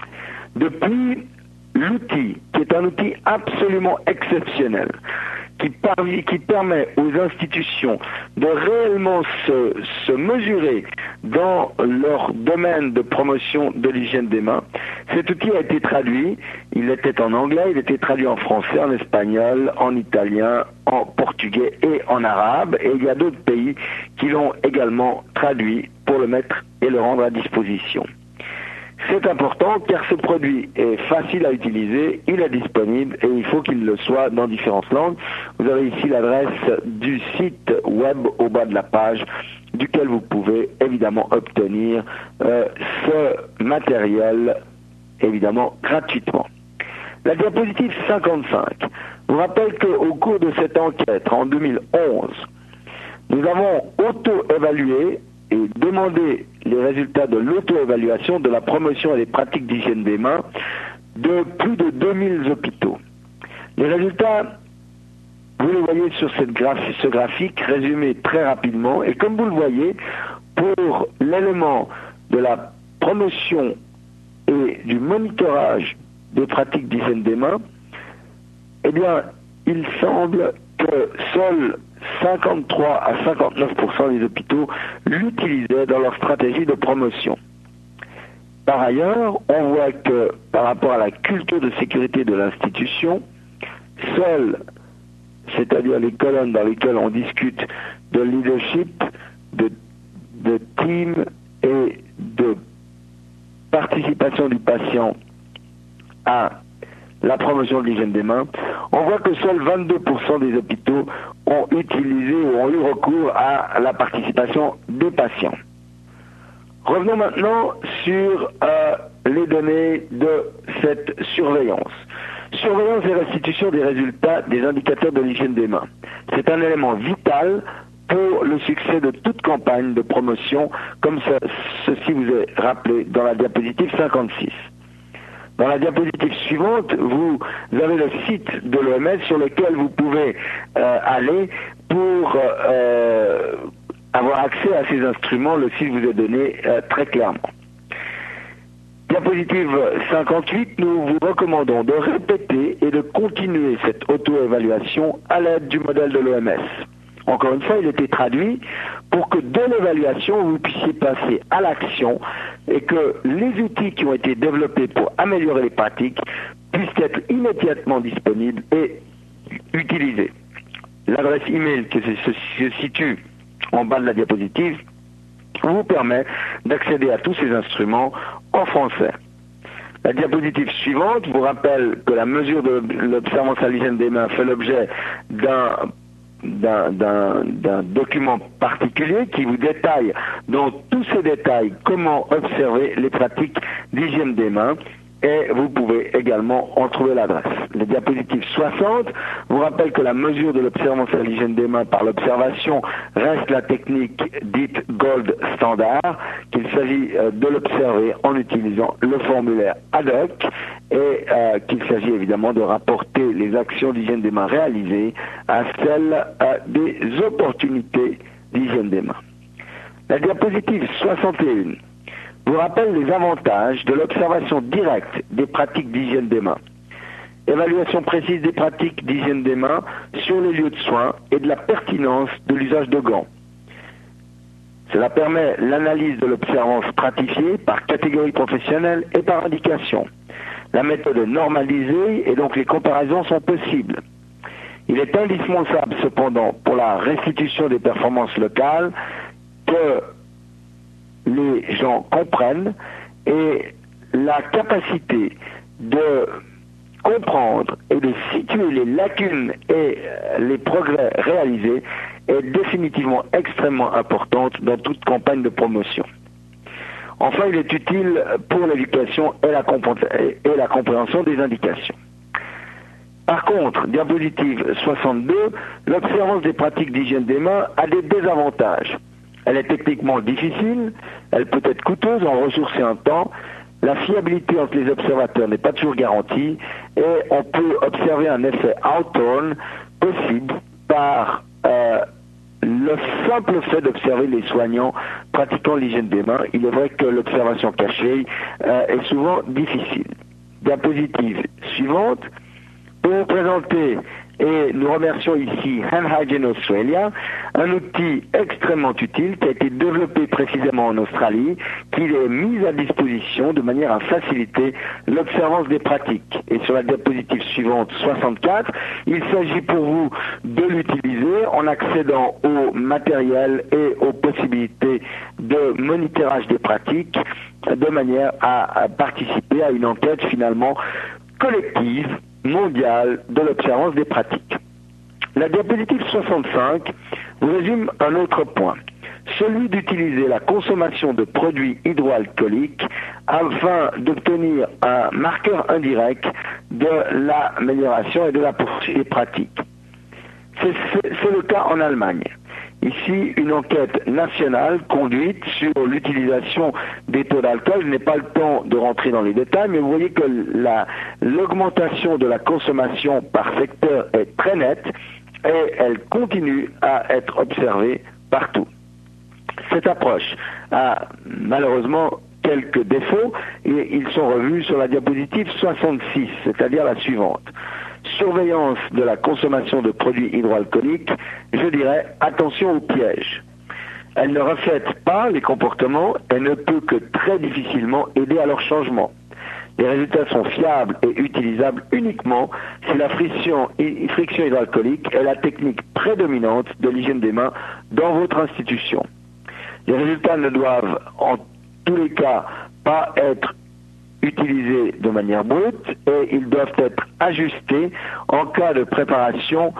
Depuis, l'outil, qui est un outil absolument exceptionnel, qui, par, qui permet aux institutions de réellement se, se mesurer dans leur domaine de promotion de l'hygiène des mains. Cet outil a été traduit, il était en anglais, il était traduit en français, en espagnol, en italien, en portugais et en arabe, et il y a d'autres pays qui l'ont également traduit pour le mettre et le rendre à disposition. C'est important car ce produit est facile à utiliser, il est disponible et il faut qu'il le soit dans différentes langues. Vous avez ici l'adresse du site web au bas de la page duquel vous pouvez évidemment obtenir euh, ce matériel évidemment gratuitement. La diapositive cinquante-cinq vous rappelle qu'au cours de cette enquête en deux mille onze, nous avons auto-évalué et demandé les résultats de l'auto-évaluation de la promotion et des pratiques d'hygiène des mains de plus de deux mille hôpitaux. Les résultats, vous les voyez sur cette graph ce graphique résumé très rapidement, et comme vous le voyez, pour l'élément de la promotion et du monitorage des pratiques d'hygiène des mains, eh bien, il semble que seuls cinquante-trois à cinquante-neuf pour cent des hôpitaux l'utilisaient dans leur stratégie de promotion. Par ailleurs, on voit que par rapport à la culture de sécurité de l'institution, seules, c'est-à-dire les colonnes dans lesquelles on discute de leadership, de, de team et de participation du patient à la promotion de l'hygiène des mains, on voit que seuls vingt-deux pour cent des hôpitaux ont utilisé ou ont eu recours à la participation des patients. Revenons maintenant sur euh, les données de cette surveillance. Surveillance et restitution des résultats des indicateurs de l'hygiène des mains. C'est un élément vital pour le succès de toute campagne de promotion, comme ce, ceci vous est rappelé dans la diapositive cinquante-six. Dans la diapositive suivante, vous avez le site de l'O M S sur lequel vous pouvez euh, aller pour euh, avoir accès à ces instruments. Le site vous est donné euh, très clairement. Diapositive cinquante-huit, nous vous recommandons de répéter et de continuer cette auto-évaluation à l'aide du modèle de l'O M S. Encore une fois, il était traduit pour que de l'évaluation, vous puissiez passer à l'action et que les outils qui ont été développés pour améliorer les pratiques puissent être immédiatement disponibles et utilisés. L'adresse email qui se, se situe en bas de la diapositive vous permet d'accéder à tous ces instruments en français. La diapositive suivante vous rappelle que la mesure de l'observance à l'hygiène des mains fait l'objet d'un d'un d'un document particulier qui vous détaille dans tous ces détails comment observer les pratiques d'hygiène des mains, et vous pouvez également en trouver l'adresse. La diapositive soixante vous rappelle que la mesure de l'observance à l'hygiène des mains par l'observation reste la technique dite gold standard, qu'il s'agit de l'observer en utilisant le formulaire ad hoc, et euh, qu'il s'agit évidemment de rapporter les actions d'hygiène des mains réalisées à celles euh, des opportunités d'hygiène des mains. La diapositive soixante et un vous rappelle les avantages de l'observation directe des pratiques d'hygiène des mains. Évaluation précise des pratiques d'hygiène des mains sur les lieux de soins et de la pertinence de l'usage de gants. Cela permet l'analyse de l'observance stratifiée par catégorie professionnelle et par indication. La méthode est normalisée et donc les comparaisons sont possibles. Il est indispensable cependant pour la restitution des performances locales que les gens comprennent, et la capacité de comprendre et de situer les lacunes et les progrès réalisés est définitivement extrêmement importante dans toute campagne de promotion. Enfin, il est utile pour l'éducation et la, et la compréhension des indications. Par contre, diapositive soixante-deux, l'observance des pratiques d'hygiène des mains a des désavantages. Elle est techniquement difficile, elle peut être coûteuse en ressources et en temps, la fiabilité entre les observateurs n'est pas toujours garantie, et on peut observer un effet out-turn possible par euh, le simple fait d'observer les soignants pratiquant l'hygiène des mains. Il est vrai que l'observation cachée euh, est souvent difficile. Diapositive suivante. Pour vous présenter, et nous remercions ici Hand Hygiene Australia, un outil extrêmement utile qui a été développé précisément en Australie, qui est mis à disposition de manière à faciliter l'observance des pratiques. Et sur la diapositive suivante, soixante-quatre, il s'agit pour vous de l'utiliser en accédant au matériel et aux possibilités de monitorage des pratiques, de manière à, à participer à une enquête finalement collective mondiale de l'observance des pratiques. La diapositive soixante-cinq vous résume un autre point, celui d'utiliser la consommation de produits hydroalcooliques afin d'obtenir un marqueur indirect de l'amélioration et de la poursuite des pratiques. C'est le cas en Allemagne. Ici, une enquête nationale conduite sur l'utilisation des taux d'alcool. Je n'ai pas le temps de rentrer dans les détails, mais vous voyez que l'augmentation de la consommation par secteur est très nette et elle continue à être observée partout. Cette approche a malheureusement quelques défauts et ils sont revus sur la diapositive soixante-six, c'est-à-dire la suivante. Surveillance de la consommation de produits hydroalcooliques, je dirais attention aux pièges. Elle ne reflète pas les comportements et ne peut que très difficilement aider à leur changement. Les résultats sont fiables et utilisables uniquement si la friction, friction hydroalcoolique est la technique prédominante de l'hygiène des mains dans votre institution. Les résultats ne doivent en tous les cas pas être utilisés de manière brute et ils doivent être ajustés en cas de préparation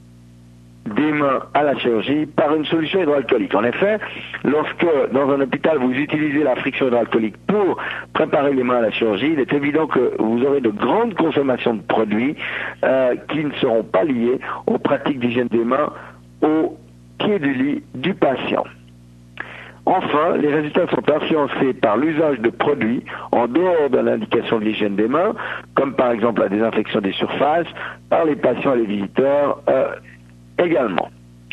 des mains à la chirurgie par une solution hydroalcoolique. En effet, lorsque dans un hôpital vous utilisez la friction hydroalcoolique pour préparer les mains à la chirurgie, il est évident que vous aurez de grandes consommations de produits euh, qui ne seront pas liées aux pratiques d'hygiène des mains au pied du lit du patient. Enfin, les résultats sont influencés par l'usage de produits en dehors de l'indication de l'hygiène des mains, comme par exemple la désinfection des surfaces, par les patients et les visiteurs euh, également.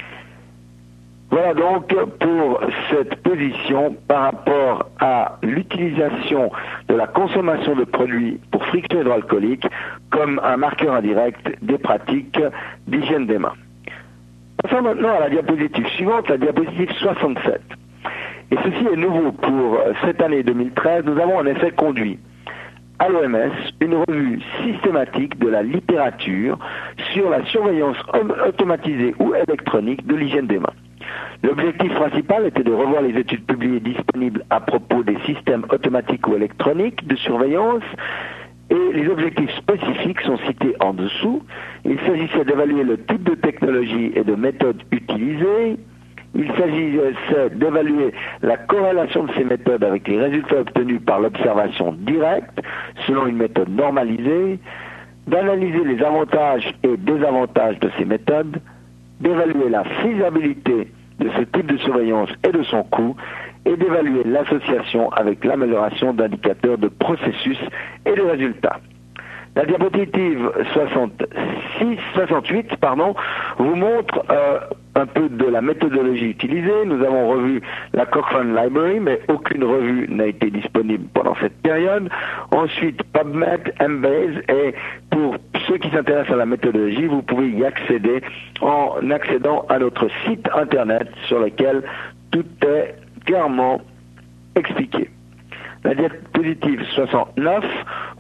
Voilà donc pour cette position par rapport à l'utilisation de la consommation de produits pour friction hydroalcoolique comme un marqueur indirect des pratiques d'hygiène des mains. Passons maintenant à la diapositive suivante, la diapositive soixante-sept. Et ceci est nouveau pour cette année deux mille treize. Nous avons en effet conduit à l'O M S une revue systématique de la littérature sur la surveillance automatisée ou électronique de l'hygiène des mains. L'objectif principal était de revoir les études publiées disponibles à propos des systèmes automatiques ou électroniques de surveillance, et les objectifs spécifiques sont cités en dessous. Il s'agissait d'évaluer le type de technologie et de méthodes utilisées. Il s'agissait d'évaluer la corrélation de ces méthodes avec les résultats obtenus par l'observation directe, selon une méthode normalisée, d'analyser les avantages et désavantages de ces méthodes, d'évaluer la faisabilité de ce type de surveillance et de son coût, et d'évaluer l'association avec l'amélioration d'indicateurs de processus et de résultats. La diapositive soixante-six, soixante-huit pardon, vous montre euh, un peu de la méthodologie utilisée. Nous avons revu la Cochrane Library, mais aucune revue n'a été disponible pendant cette période. Ensuite, PubMed, Embase, et pour ceux qui s'intéressent à la méthodologie, vous pouvez y accéder en accédant à notre site internet sur lequel tout est clairement expliqué. La diapositive soixante-neuf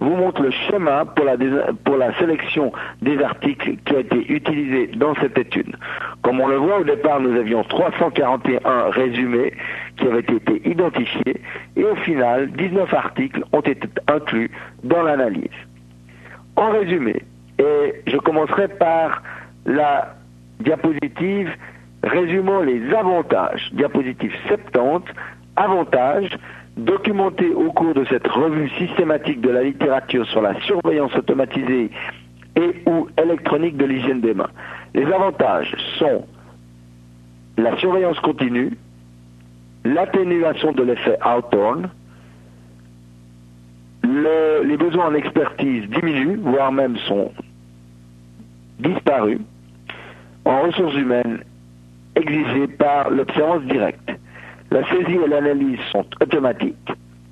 vous montre le schéma pour la, pour la sélection des articles qui a été utilisé dans cette étude. Comme on le voit, au départ, nous avions trois cent quarante et un résumés qui avaient été identifiés et au final, dix-neuf articles ont été inclus dans l'analyse. En résumé, et je commencerai par la diapositive résumant les avantages, diapositive soixante-dix, avantages documentés au cours de cette revue systématique de la littérature sur la surveillance automatisée et ou électronique de l'hygiène des mains. Les avantages sont la surveillance continue, l'atténuation de l'effet Hawthorne, le, les besoins en expertise diminuent, voire même sont disparus, en ressources humaines exigées par l'observance directe. La saisie et l'analyse sont automatiques.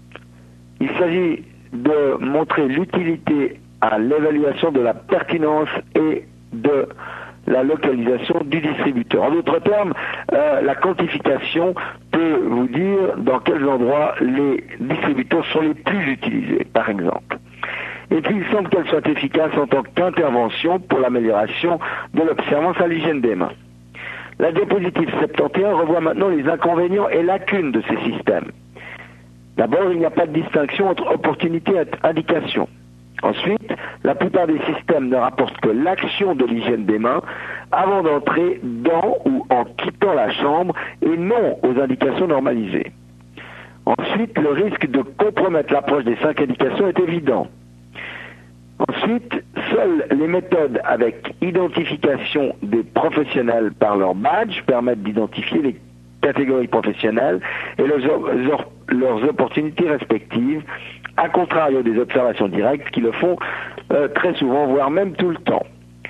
Il s'agit de montrer l'utilité à l'évaluation de la pertinence et de la localisation du distributeur. En d'autres termes, euh, la quantification peut vous dire dans quels endroits les distributeurs sont les plus utilisés, par exemple. Et puis, il semble qu'elle soit efficace en tant qu'intervention pour l'amélioration de l'observance à l'hygiène des mains. La diapositive soixante et onze revoit maintenant les inconvénients et lacunes de ces systèmes. D'abord, il n'y a pas de distinction entre opportunité et indication. Ensuite, la plupart des systèmes ne rapportent que l'action de l'hygiène des mains avant d'entrer dans ou en quittant la chambre et non aux indications normalisées. Ensuite, le risque de compromettre l'approche des cinq indications est évident. Ensuite, seules les méthodes avec identification des professionnels par leur badge permettent d'identifier les catégories professionnelles et leurs, leurs opportunités respectives, à contrario des observations directes qui le font euh, très souvent, voire même tout le temps.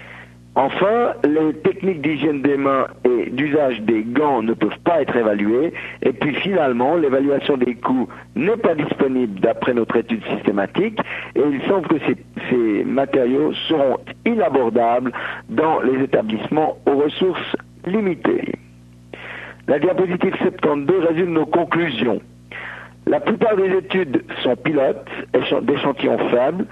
Enfin, les techniques d'hygiène des mains et d'usage des gants ne peuvent pas être évaluées. Et puis finalement, l'évaluation des coûts n'est pas disponible d'après notre étude systématique et il semble que ces, ces matériaux seront inabordables dans les établissements aux ressources limitées. La diapositive soixante-douze résume nos conclusions. La plupart des études sont pilotes, d'échantillons faibles.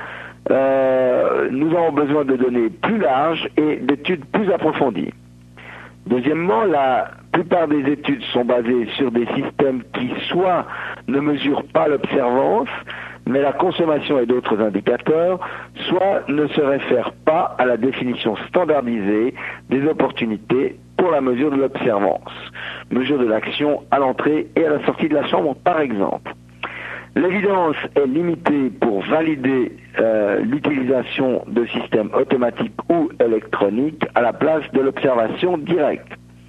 Euh, nous avons besoin de données plus larges et d'études plus approfondies. Deuxièmement, la plupart des études sont basées sur des systèmes qui soit ne mesurent pas l'observance, mais la consommation et d'autres indicateurs, soit ne se réfèrent pas à la définition standardisée des opportunités pour la mesure de l'observance, mesure de l'action à l'entrée et à la sortie de la chambre par exemple. L'évidence est limitée pour valider euh, l'utilisation de systèmes automatiques ou électroniques à la place de l'observation directe.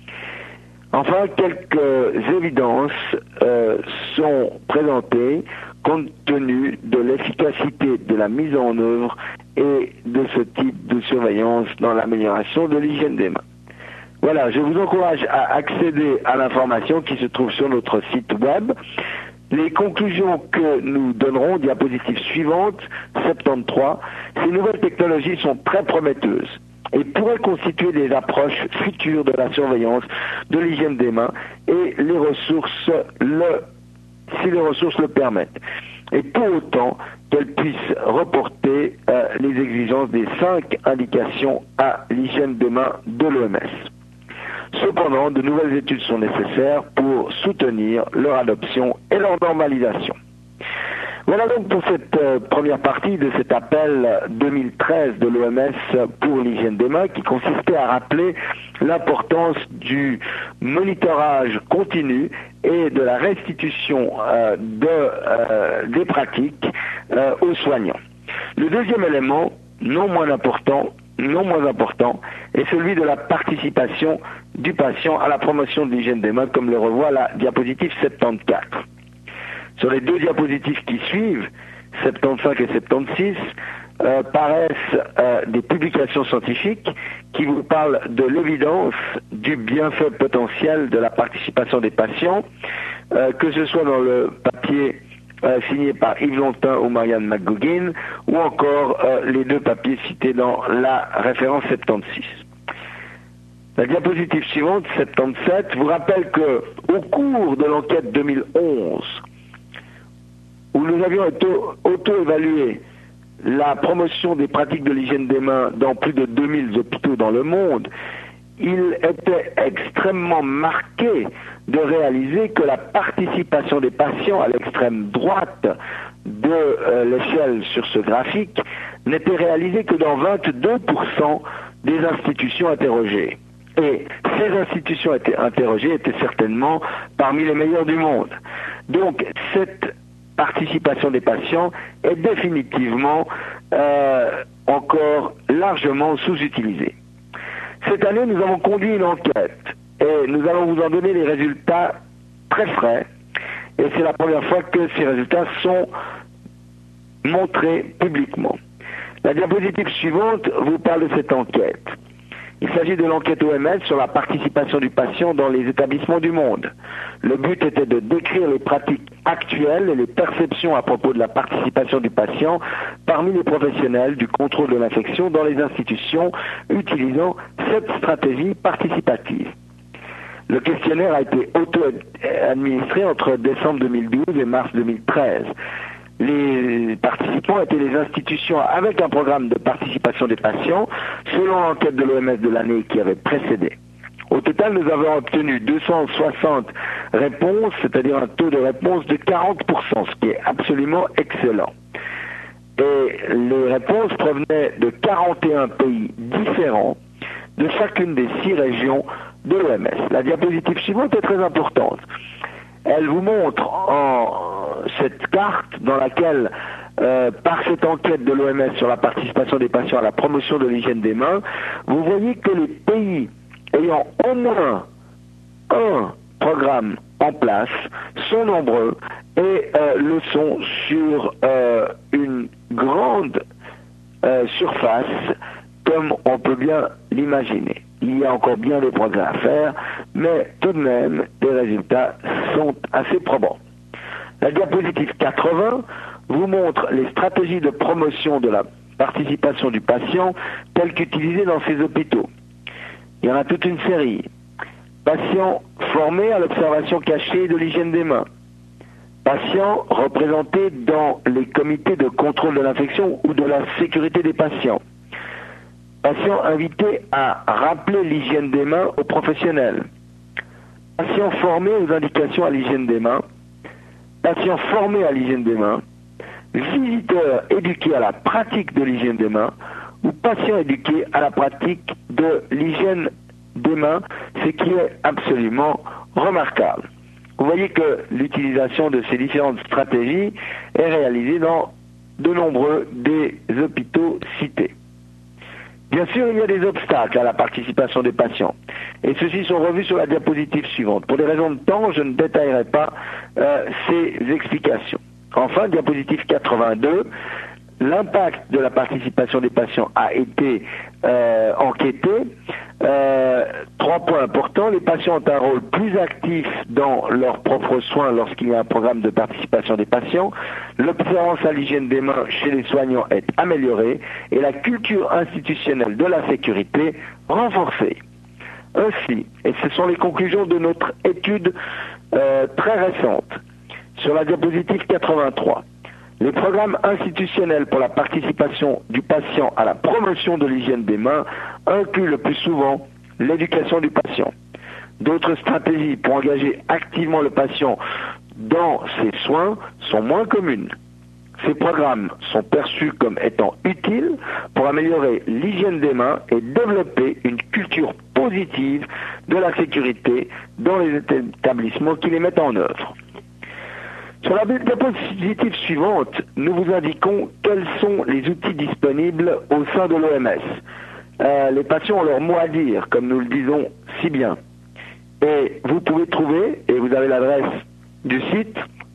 Enfin, quelques évidences euh, sont présentées compte tenu de l'efficacité de la mise en œuvre et de ce type de surveillance dans l'amélioration de l'hygiène des mains. Voilà, je vous encourage à accéder à l'information qui se trouve sur notre site web. Les conclusions que nous donnerons, diapositive suivante, soixante-treize, ces nouvelles technologies sont très prometteuses et pourraient constituer des approches futures de la surveillance de l'hygiène des mains et les ressources le, si les ressources le permettent. Et pour autant qu'elles puissent reporter euh, les exigences des cinq indications à l'hygiène des mains de l'O M S. Cependant, de nouvelles études sont nécessaires pour soutenir leur adoption et leur normalisation. Voilà donc pour cette euh, première partie de cet appel deux mille treize de l'O M S pour l'hygiène des mains qui consistait à rappeler l'importance du monitorage continu et de la restitution euh, de, euh, des pratiques euh, aux soignants. Le deuxième élément, non moins important, non moins important, est celui de la participation du patient à la promotion de l'hygiène des mains, comme le revoit la diapositive soixante-quatorze. Sur les deux diapositives qui suivent, soixante-quinze et soixante-seize, euh, paraissent euh, des publications scientifiques qui vous parlent de l'évidence du bienfait potentiel de la participation des patients, euh, que ce soit dans le papier Euh, signé par Yves Lontin ou Marianne McGuggin, ou encore euh, les deux papiers cités dans la référence soixante-seize. La diapositive suivante, soixante-dix-sept, vous rappelle que au cours de l'enquête deux mille onze, où nous avions auto-évalué la promotion des pratiques de l'hygiène des mains dans plus de deux mille hôpitaux dans le monde, il était extrêmement marqué de réaliser que la participation des patients à l'extrême droite de euh, l'échelle sur ce graphique n'était réalisée que dans vingt-deux pour cent des institutions interrogées. Et ces institutions étaient interrogées étaient certainement parmi les meilleures du monde. Donc cette participation des patients est définitivement euh, encore largement sous-utilisée. Cette année, nous avons conduit une enquête et nous allons vous en donner les résultats très frais. Et c'est la première fois que ces résultats sont montrés publiquement. La diapositive suivante vous parle de cette enquête. Il s'agit de l'enquête O M S sur la participation du patient dans les établissements du monde. Le but était de décrire les pratiques actuelles et les perceptions à propos de la participation du patient parmi les professionnels du contrôle de l'infection dans les institutions utilisant cette stratégie participative. Le questionnaire a été auto-administré entre décembre deux mille douze et mars deux mille treize. Les participants étaient les institutions avec un programme de participation des patients selon l'enquête de l'O M S de l'année qui avait précédé. Au total, nous avons obtenu deux cent soixante réponses, c'est-à-dire un taux de réponse de quarante pour cent, ce qui est absolument excellent. Et les réponses provenaient de quarante et un pays différents, de chacune des six régions de l'O M S. La diapositive suivante est très importante. Elle vous montre en cette carte dans laquelle, euh, par cette enquête de l'O M S sur la participation des patients à la promotion de l'hygiène des mains, vous voyez que les pays ayant au moins un programme en place sont nombreux et euh, le sont sur euh, une grande euh, surface comme on peut bien l'imaginer. Il y a encore bien des progrès à faire, mais tout de même, les résultats sont assez probants. La diapositive quatre-vingts vous montre les stratégies de promotion de la participation du patient telles qu'utilisées dans ces hôpitaux. Il y en a toute une série. Patients formés à l'observation cachée de l'hygiène des mains. Patients représentés dans les comités de contrôle de l'infection ou de la sécurité des patients. Patients invités à rappeler l'hygiène des mains aux professionnels. Patients formés aux indications à l'hygiène des mains. Patients formés à l'hygiène des mains. Visiteurs éduqués à la pratique de l'hygiène des mains. Ou patients éduqués à la pratique de l'hygiène des mains, ce qui est absolument remarquable. Vous voyez que l'utilisation de ces différentes stratégies est réalisée dans de nombreux des hôpitaux cités. Bien sûr, il y a des obstacles à la participation des patients. Et ceux-ci sont revus sur la diapositive suivante. Pour des raisons de temps, je ne détaillerai pas euh, ces explications. Enfin, diapositive quatre-vingt-deux, l'impact de la participation des patients a été euh, enquêté. Euh, trois points importants. Les patients ont un rôle plus actif dans leurs propres soins lorsqu'il y a un programme de participation des patients. L'observance à l'hygiène des mains chez les soignants est améliorée et la culture institutionnelle de la sécurité renforcée. Ainsi, et ce sont les conclusions de notre étude euh, très récente, sur la diapositive quatre-vingt-trois, les programmes institutionnels pour la participation du patient à la promotion de l'hygiène des mains incluent le plus souvent l'éducation du patient. D'autres stratégies pour engager activement le patient dans ses soins sont moins communes. Ces programmes sont perçus comme étant utiles pour améliorer l'hygiène des mains et développer une culture positive de la sécurité dans les établissements qui les mettent en œuvre. Sur la diapositive suivante, nous vous indiquons quels sont les outils disponibles au sein de l'O M S. Euh, les patients ont leur mot à dire, comme nous le disons si bien. Et vous pouvez trouver, et vous avez l'adresse du site,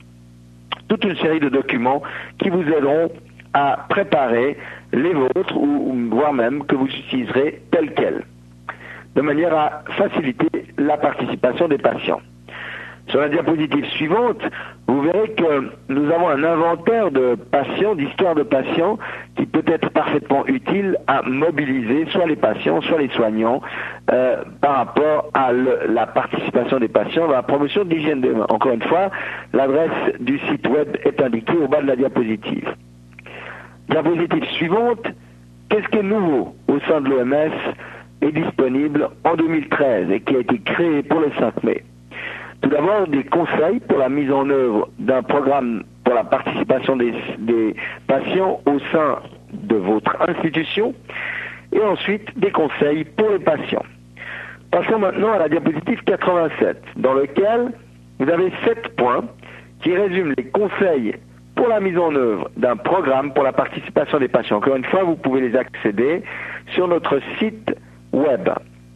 toute une série de documents qui vous aideront à préparer les vôtres, ou, ou voire même que vous utiliserez tels quels, de manière à faciliter la participation des patients. Sur la diapositive suivante, vous verrez que nous avons un inventaire de patients, d'histoires de patients, qui peut être parfaitement utile à mobiliser soit les patients, soit les soignants, euh, par rapport à le, la participation des patients dans la promotion de l'hygiène des mains. Encore une fois, l'adresse du site web est indiquée au bas de la diapositive. Diapositive suivante, qu'est-ce qui est nouveau au sein de l'O M S et disponible en deux mille treize et qui a été créé pour le cinq mai? Tout d'abord, des conseils pour la mise en œuvre d'un programme pour la participation des, des patients au sein de votre institution, et ensuite des conseils pour les patients. Passons maintenant à la diapositive quatre-vingt-sept, dans lequel vous avez sept points qui résument les conseils pour la mise en œuvre d'un programme pour la participation des patients. Encore une fois, vous pouvez les accéder sur notre site web.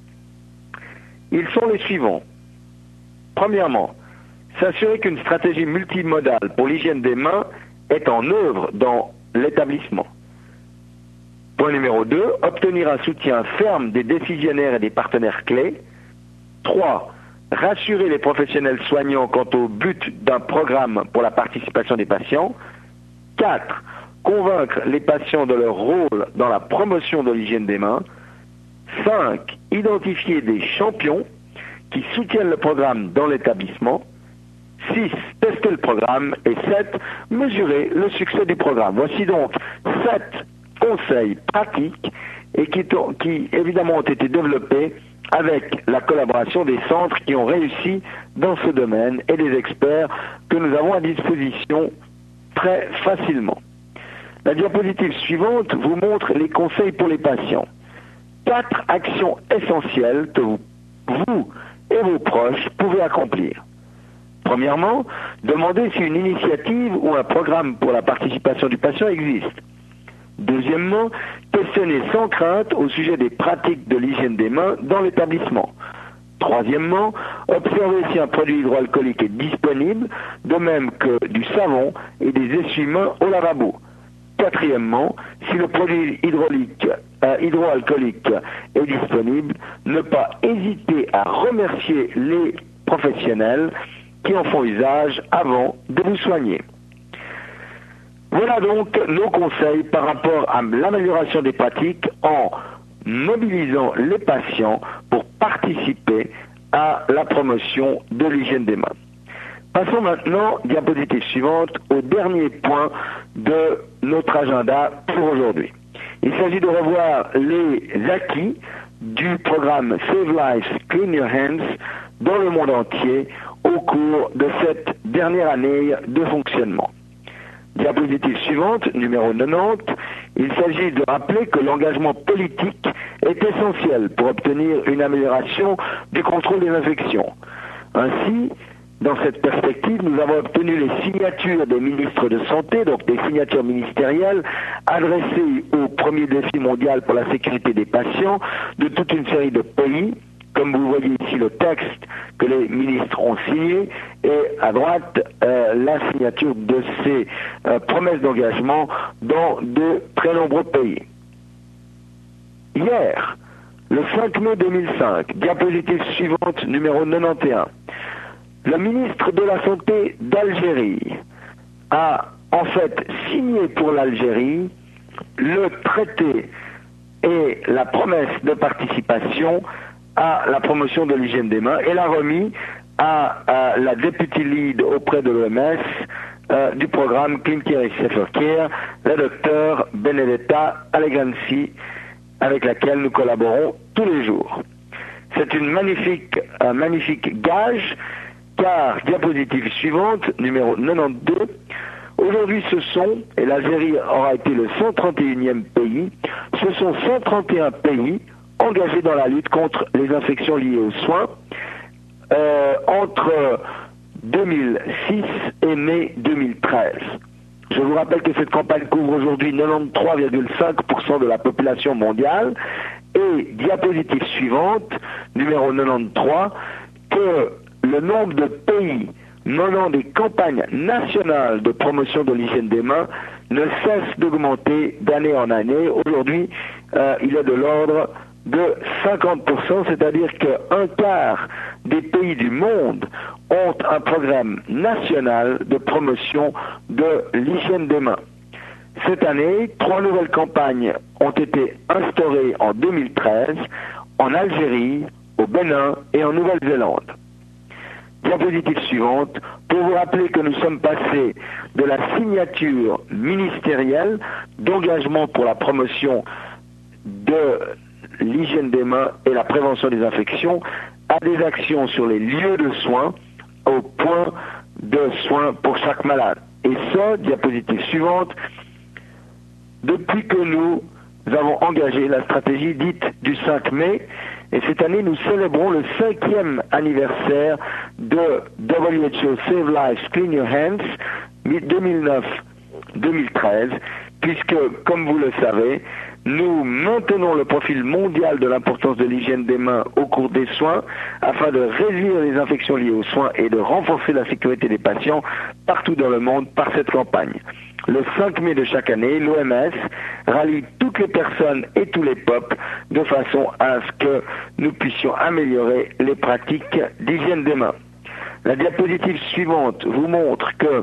Ils sont les suivants. Premièrement, s'assurer qu'une stratégie multimodale pour l'hygiène des mains est en œuvre dans l'établissement. Point numéro deux, obtenir un soutien ferme des décisionnaires et des partenaires clés. trois. Rassurer les professionnels soignants quant au but d'un programme pour la participation des patients. quatre. Convaincre les patients de leur rôle dans la promotion de l'hygiène des mains. cinq. Identifier des champions qui soutiennent le programme dans l'établissement. six. Tester le programme. Et sept. Mesurer le succès du programme. Voici donc sept conseils pratiques et qui, qui évidemment ont été développés avec la collaboration des centres qui ont réussi dans ce domaine et des experts que nous avons à disposition très facilement. La diapositive suivante vous montre les conseils pour les patients. Quatre actions essentielles que vous, vous et vos proches pouvez accomplir. Premièrement, demandez si une initiative ou un programme pour la participation du patient existe. Deuxièmement, questionnez sans crainte au sujet des pratiques de l'hygiène des mains dans l'établissement. Troisièmement, observez si un produit hydroalcoolique est disponible, de même que du savon et des essuie-mains au lavabo. Quatrièmement, si le produit hydraulique, euh, hydroalcoolique est disponible, ne pas hésiter à remercier les professionnels qui en font usage avant de vous soigner. Voilà donc nos conseils par rapport à l'amélioration des pratiques en mobilisant les patients pour participer à la promotion de l'hygiène des mains. Passons maintenant, diapositive suivante, au dernier point de notre agenda pour aujourd'hui. Il s'agit de revoir les acquis du programme Save Lives, Clean Your Hands dans le monde entier au cours de cette dernière année de fonctionnement. Diapositive suivante, numéro quatre-vingt-dix, il s'agit de rappeler que l'engagement politique est essentiel pour obtenir une amélioration du contrôle des infections. Ainsi, dans cette perspective, nous avons obtenu les signatures des ministres de santé, donc des signatures ministérielles, adressées au premier défi mondial pour la sécurité des patients de toute une série de pays. Comme vous voyez ici le texte que les ministres ont signé, et à droite, euh, la signature de ces euh, promesses d'engagement dans de très nombreux pays. Hier, le cinq mai deux mille cinq, diapositive suivante, numéro quatre-vingt-onze, le ministre de la Santé d'Algérie a en fait signé pour l'Algérie le traité et la promesse de participation à la promotion de l'hygiène des mains et l'a remis à, à la deputy lead auprès de l'O M S euh, du programme Clean Care et Safer Care, la docteure Benedetta Allegranzi, avec laquelle nous collaborons tous les jours. C'est une magnifique, un magnifique gage, car, diapositive suivante, numéro quatre-vingt-douze, aujourd'hui ce sont, et l'Algérie aura été le cent trente et unième pays, ce sont cent trente et un pays engagés dans la lutte contre les infections liées aux soins euh, entre deux mille six et mai deux mille treize. Je vous rappelle que cette campagne couvre aujourd'hui quatre-vingt-treize virgule cinq pour cent de la population mondiale et, diapositive suivante, numéro quatre-vingt-treize, que le nombre de pays menant des campagnes nationales de promotion de l'hygiène des mains ne cesse d'augmenter d'année en année. Aujourd'hui, euh, il est de l'ordre de cinquante pour cent, c'est-à-dire qu'un quart des pays du monde ont un programme national de promotion de l'hygiène des mains. Cette année, trois nouvelles campagnes ont été instaurées en deux mille treize en Algérie, au Bénin et en Nouvelle-Zélande. Diapositive suivante, pour vous rappeler que nous sommes passés de la signature ministérielle d'engagement pour la promotion de l'hygiène des mains et la prévention des infections à des actions sur les lieux de soins au point de soins pour chaque malade. Et ça, diapositive suivante, depuis que nous avons engagé la stratégie dite du cinq mai, et cette année nous célébrons le cinquième anniversaire de W H O Save Lives, Clean Your Hands deux mille neuf deux mille treize, puisque, comme vous le savez, nous maintenons le profil mondial de l'importance de l'hygiène des mains au cours des soins afin de réduire les infections liées aux soins et de renforcer la sécurité des patients partout dans le monde par cette campagne. Le cinq mai de chaque année, l'O M S rallie toutes les personnes et tous les peuples de façon à ce que nous puissions améliorer les pratiques d'hygiène des mains. La diapositive suivante vous montre que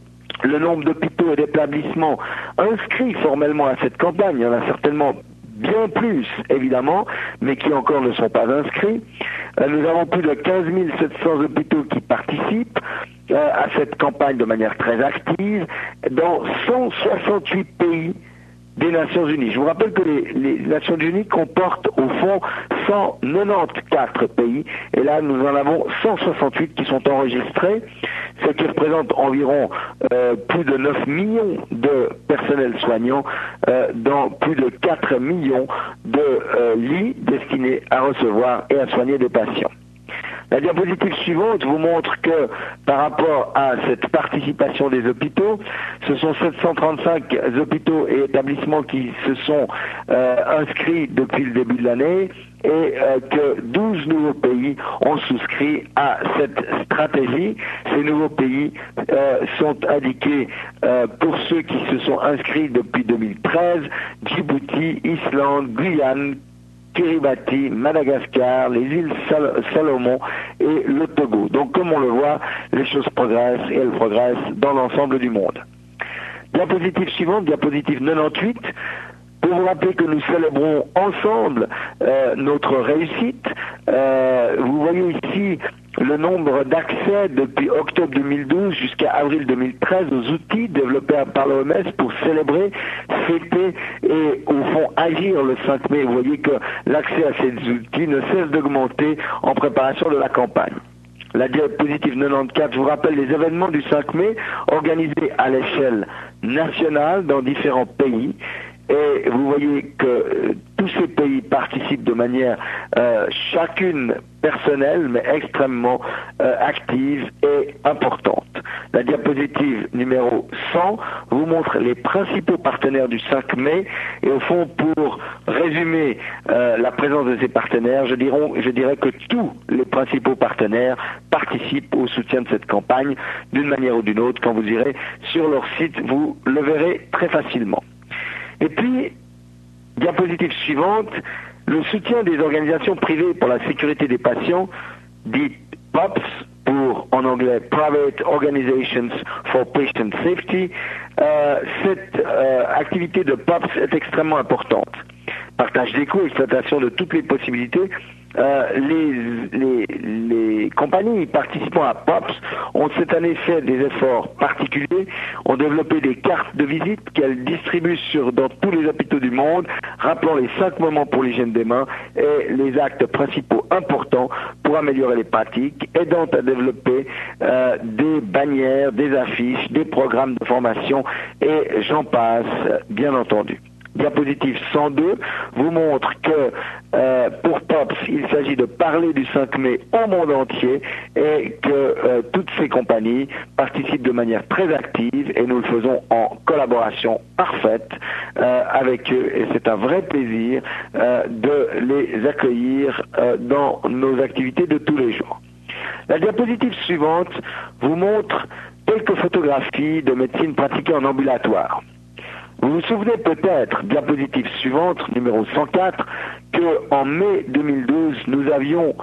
le nombre d'hôpitaux et d'établissements inscrits formellement à cette campagne, il y en a certainement bien plus, évidemment, mais qui encore ne sont pas inscrits. Euh, nous avons plus de quinze mille sept cents hôpitaux qui participent euh, à cette campagne de manière très active dans cent soixante-huit pays des Nations Unies. Je vous rappelle que les, les Nations Unies comportent au fond cent quatre-vingt-quatorze pays, et là nous en avons cent soixante-huit qui sont enregistrés, ce qui représente environ euh, plus de neuf millions de personnels soignants euh, dans plus de quatre millions de euh, lits destinés à recevoir et à soigner des patients. La diapositive suivante vous montre que par rapport à cette participation des hôpitaux, ce sont sept cent trente-cinq hôpitaux et établissements qui se sont euh, inscrits depuis le début de l'année et euh, que douze nouveaux pays ont souscrit à cette stratégie. Ces nouveaux pays euh, sont indiqués euh, pour ceux qui se sont inscrits depuis deux mille treize, Djibouti, Islande, Guyane, Kiribati, Madagascar, les îles Sal- Salomon et le Togo. Donc comme on le voit, les choses progressent et elles progressent dans l'ensemble du monde. Diapositive suivante, diapositive quatre-vingt-dix-huit, pour vous rappeler que nous célébrons ensemble euh, notre réussite. Euh, vous voyez ici le nombre d'accès depuis octobre deux mille douze jusqu'à avril deux mille treize aux outils développés par l'O M S pour célébrer, fêter et au fond agir le cinq mai. Vous voyez que l'accès à ces outils ne cesse d'augmenter en préparation de la campagne. La diapositive quatre-vingt-quatorze vous rappelle les événements du cinq mai organisés à l'échelle nationale dans différents pays. Et vous voyez que euh, tous ces pays participent de manière euh, chacune personnelle, mais extrêmement euh, active et importante. La diapositive numéro cent vous montre les principaux partenaires du cinq mai. Et au fond, pour résumer euh, la présence de ces partenaires, je, dirais, je dirais que tous les principaux partenaires participent au soutien de cette campagne d'une manière ou d'une autre. Quand vous irez sur leur site, vous le verrez très facilement. Et puis, diapositive suivante, le soutien des organisations privées pour la sécurité des patients, dit P O P S, pour en anglais Private Organizations for Patient Safety. Euh, cette euh, activité de P O P S est extrêmement importante. Partage des coûts, exploitation de toutes les possibilités. Euh, les, les, les compagnies participant à P O P S ont cette année fait des efforts particuliers, ont développé des cartes de visite qu'elles distribuent sur, dans tous les hôpitaux du monde, rappelant les cinq moments pour l'hygiène des mains et les actes principaux importants pour améliorer les pratiques, aidant à développer euh, des bannières, des affiches, des programmes de formation et j'en passe, bien entendu. Diapositive cent deux vous montre que euh, pour P O P S, il s'agit de parler du cinq mai au monde entier et que euh, toutes ces compagnies participent de manière très active et nous le faisons en collaboration parfaite euh, avec eux et c'est un vrai plaisir euh, de les accueillir euh, dans nos activités de tous les jours. La diapositive suivante vous montre quelques photographies de médecine pratiquée en ambulatoire. Vous vous souvenez peut-être, diapositive suivante, numéro cent quatre, qu'en mai deux mille douze, nous avions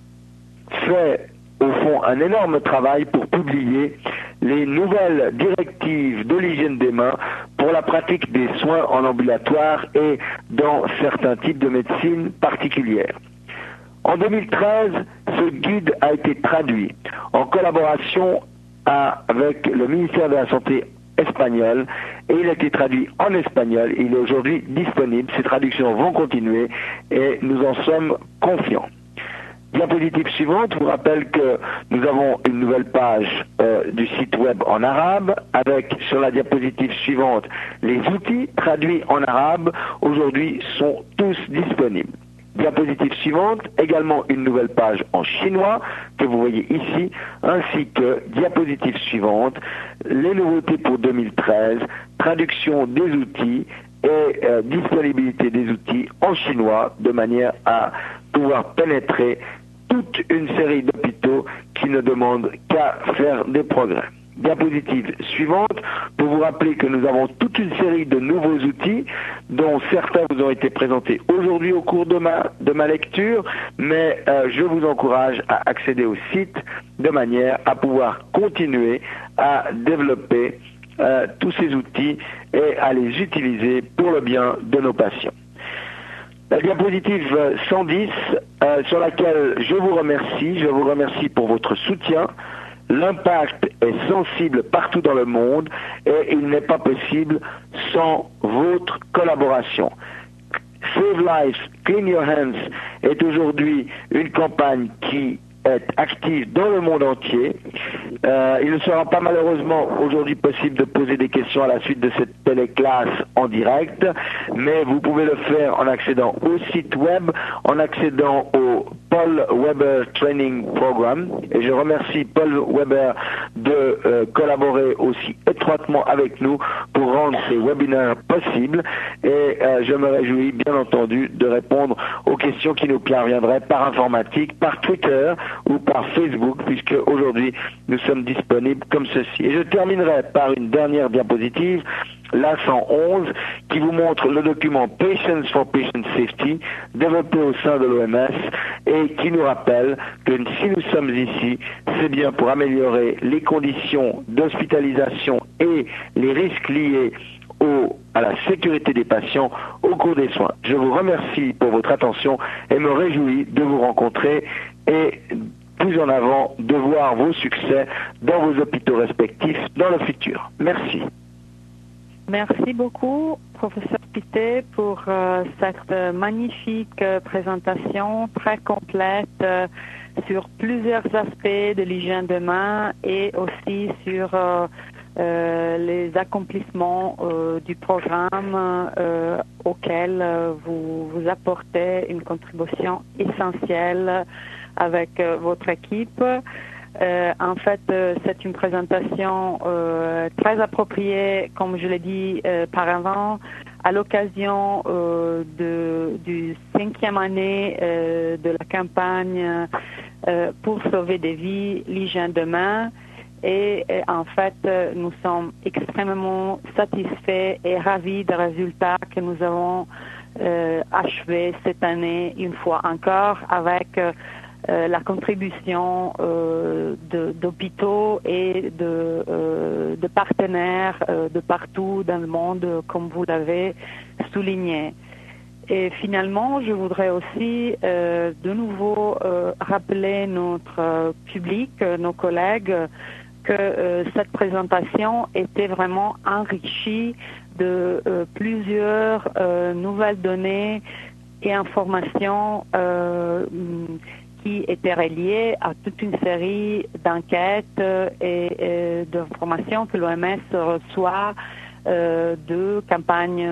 fait, au fond, un énorme travail pour publier les nouvelles directives de l'hygiène des mains pour la pratique des soins en ambulatoire et dans certains types de médecine particulière. En deux mille treize, ce guide a été traduit en collaboration à, avec le ministère de la Santé espagnol et il a été traduit en espagnol. Il est aujourd'hui disponible. Ces traductions vont continuer et nous en sommes confiants. Diapositive suivante, je vous rappelle que nous avons une nouvelle page euh, du site web en arabe avec sur la diapositive suivante les outils traduits en arabe aujourd'hui sont tous disponibles. Diapositive suivante, également une nouvelle page en chinois que vous voyez ici, ainsi que diapositive suivante, les nouveautés pour deux mille treize, traduction des outils et euh, disponibilité des outils en chinois de manière à pouvoir pénétrer toute une série d'hôpitaux qui ne demandent qu'à faire des progrès. Diapositive suivante, pour vous rappeler que nous avons toute une série de nouveaux outils dont certains vous ont été présentés aujourd'hui au cours de ma, de ma lecture, mais euh, je vous encourage à accéder au site de manière à pouvoir continuer à développer euh, tous ces outils et à les utiliser pour le bien de nos patients. La diapositive cent dix, euh, sur laquelle je vous remercie, je vous remercie pour votre soutien. L'impact est sensible partout dans le monde et il n'est pas possible sans votre collaboration. Save Lives, Clean Your Hands est aujourd'hui une campagne qui est active dans le monde entier. Euh, il ne sera pas malheureusement aujourd'hui possible de poser des questions à la suite de cette téléclasse en direct, mais vous pouvez le faire en accédant au site web, en accédant au Paul Weber Training Program. Et je remercie Paul Weber de euh, collaborer aussi étroitement avec nous pour rendre ces webinaires possibles. Et euh, je me réjouis bien entendu de répondre aux questions qui nous parviendraient par informatique, par Twitter ou par Facebook, puisque aujourd'hui nous sommes disponibles comme ceci. Et je terminerai par une dernière diapositive, la cent onze, qui vous montre le document Patients for Patient Safety, développé au sein de l'O M S, et qui nous rappelle que si nous sommes ici, c'est bien pour améliorer les conditions d'hospitalisation et les risques liés au, à la sécurité des patients au cours des soins. Je vous remercie pour votre attention et me réjouis de vous rencontrer et plus en avant de voir vos succès dans vos hôpitaux respectifs dans le futur. Merci. Merci beaucoup, professeur Pittet, pour euh, cette magnifique euh, présentation très complète euh, sur plusieurs aspects de l'hygiène de main et aussi sur euh, euh, les accomplissements euh, du programme euh, auquel euh, vous, vous apportez une contribution essentielle avec euh, votre équipe. Euh, en fait, euh, c'est une présentation euh, très appropriée, comme je l'ai dit euh, par avant, à l'occasion euh, de, du cinquième année euh, de la campagne euh, pour sauver des vies, l'hygiène de main. Et, et en fait, euh, nous sommes extrêmement satisfaits et ravis des résultats que nous avons euh, achevés cette année, une fois encore, avec euh, Euh, la contribution euh, de, d'hôpitaux et de, euh, de partenaires euh, de partout dans le monde, comme vous l'avez souligné. Et finalement, je voudrais aussi euh, de nouveau euh, rappeler notre euh, public, euh, nos collègues, que euh, cette présentation était vraiment enrichie de euh, plusieurs euh, nouvelles données et informations euh, qui étaient reliées à toute une série d'enquêtes et, et d'informations que l'O M S reçoit euh, de campagnes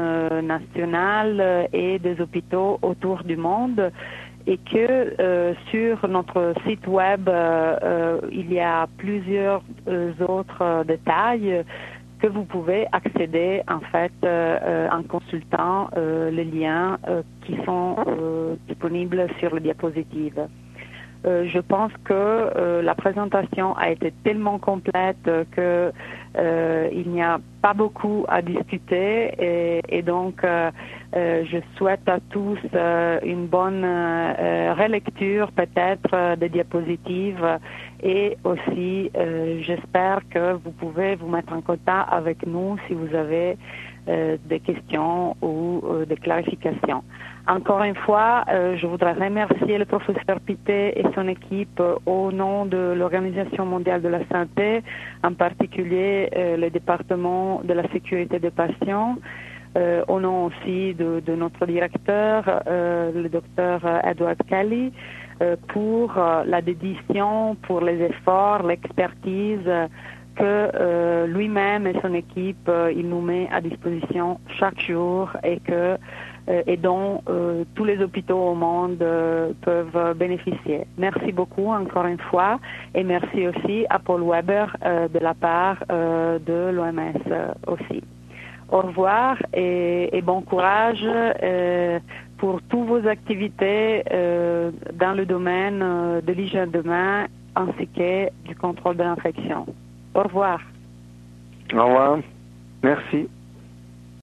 nationales et des hôpitaux autour du monde, et que euh, sur notre site web, euh, euh, il y a plusieurs euh, autres détails que vous pouvez accéder en fait euh, en consultant euh, les liens euh, qui sont euh, disponibles sur les diapositives. Euh, je pense que euh, la présentation a été tellement complète que euh, il n'y a pas beaucoup à discuter et, et donc euh, euh, je souhaite à tous euh, une bonne euh, relecture peut-être euh, des diapositives et aussi euh, j'espère que vous pouvez vous mettre en contact avec nous si vous avez euh, des questions ou euh, des clarifications. Encore une fois, euh, je voudrais remercier le professeur Pittet et son équipe euh, au nom de l'Organisation mondiale de la santé, en particulier euh, le département de la sécurité des patients, euh, au nom aussi de, de notre directeur, euh, le docteur Edward Kelly, euh, pour euh, la dédition, pour les efforts, l'expertise euh, que euh, lui-même et son équipe, euh, il nous met à disposition chaque jour et que et dont euh, tous les hôpitaux au monde euh, peuvent bénéficier. Merci beaucoup encore une fois et merci aussi à Paul Weber euh, de la part euh, de l'O M S euh, aussi. Au revoir et, et bon courage euh, pour toutes vos activités euh, dans le domaine euh, de l'hygiène de main ainsi que du contrôle de l'infection. Au revoir. Au revoir. Merci.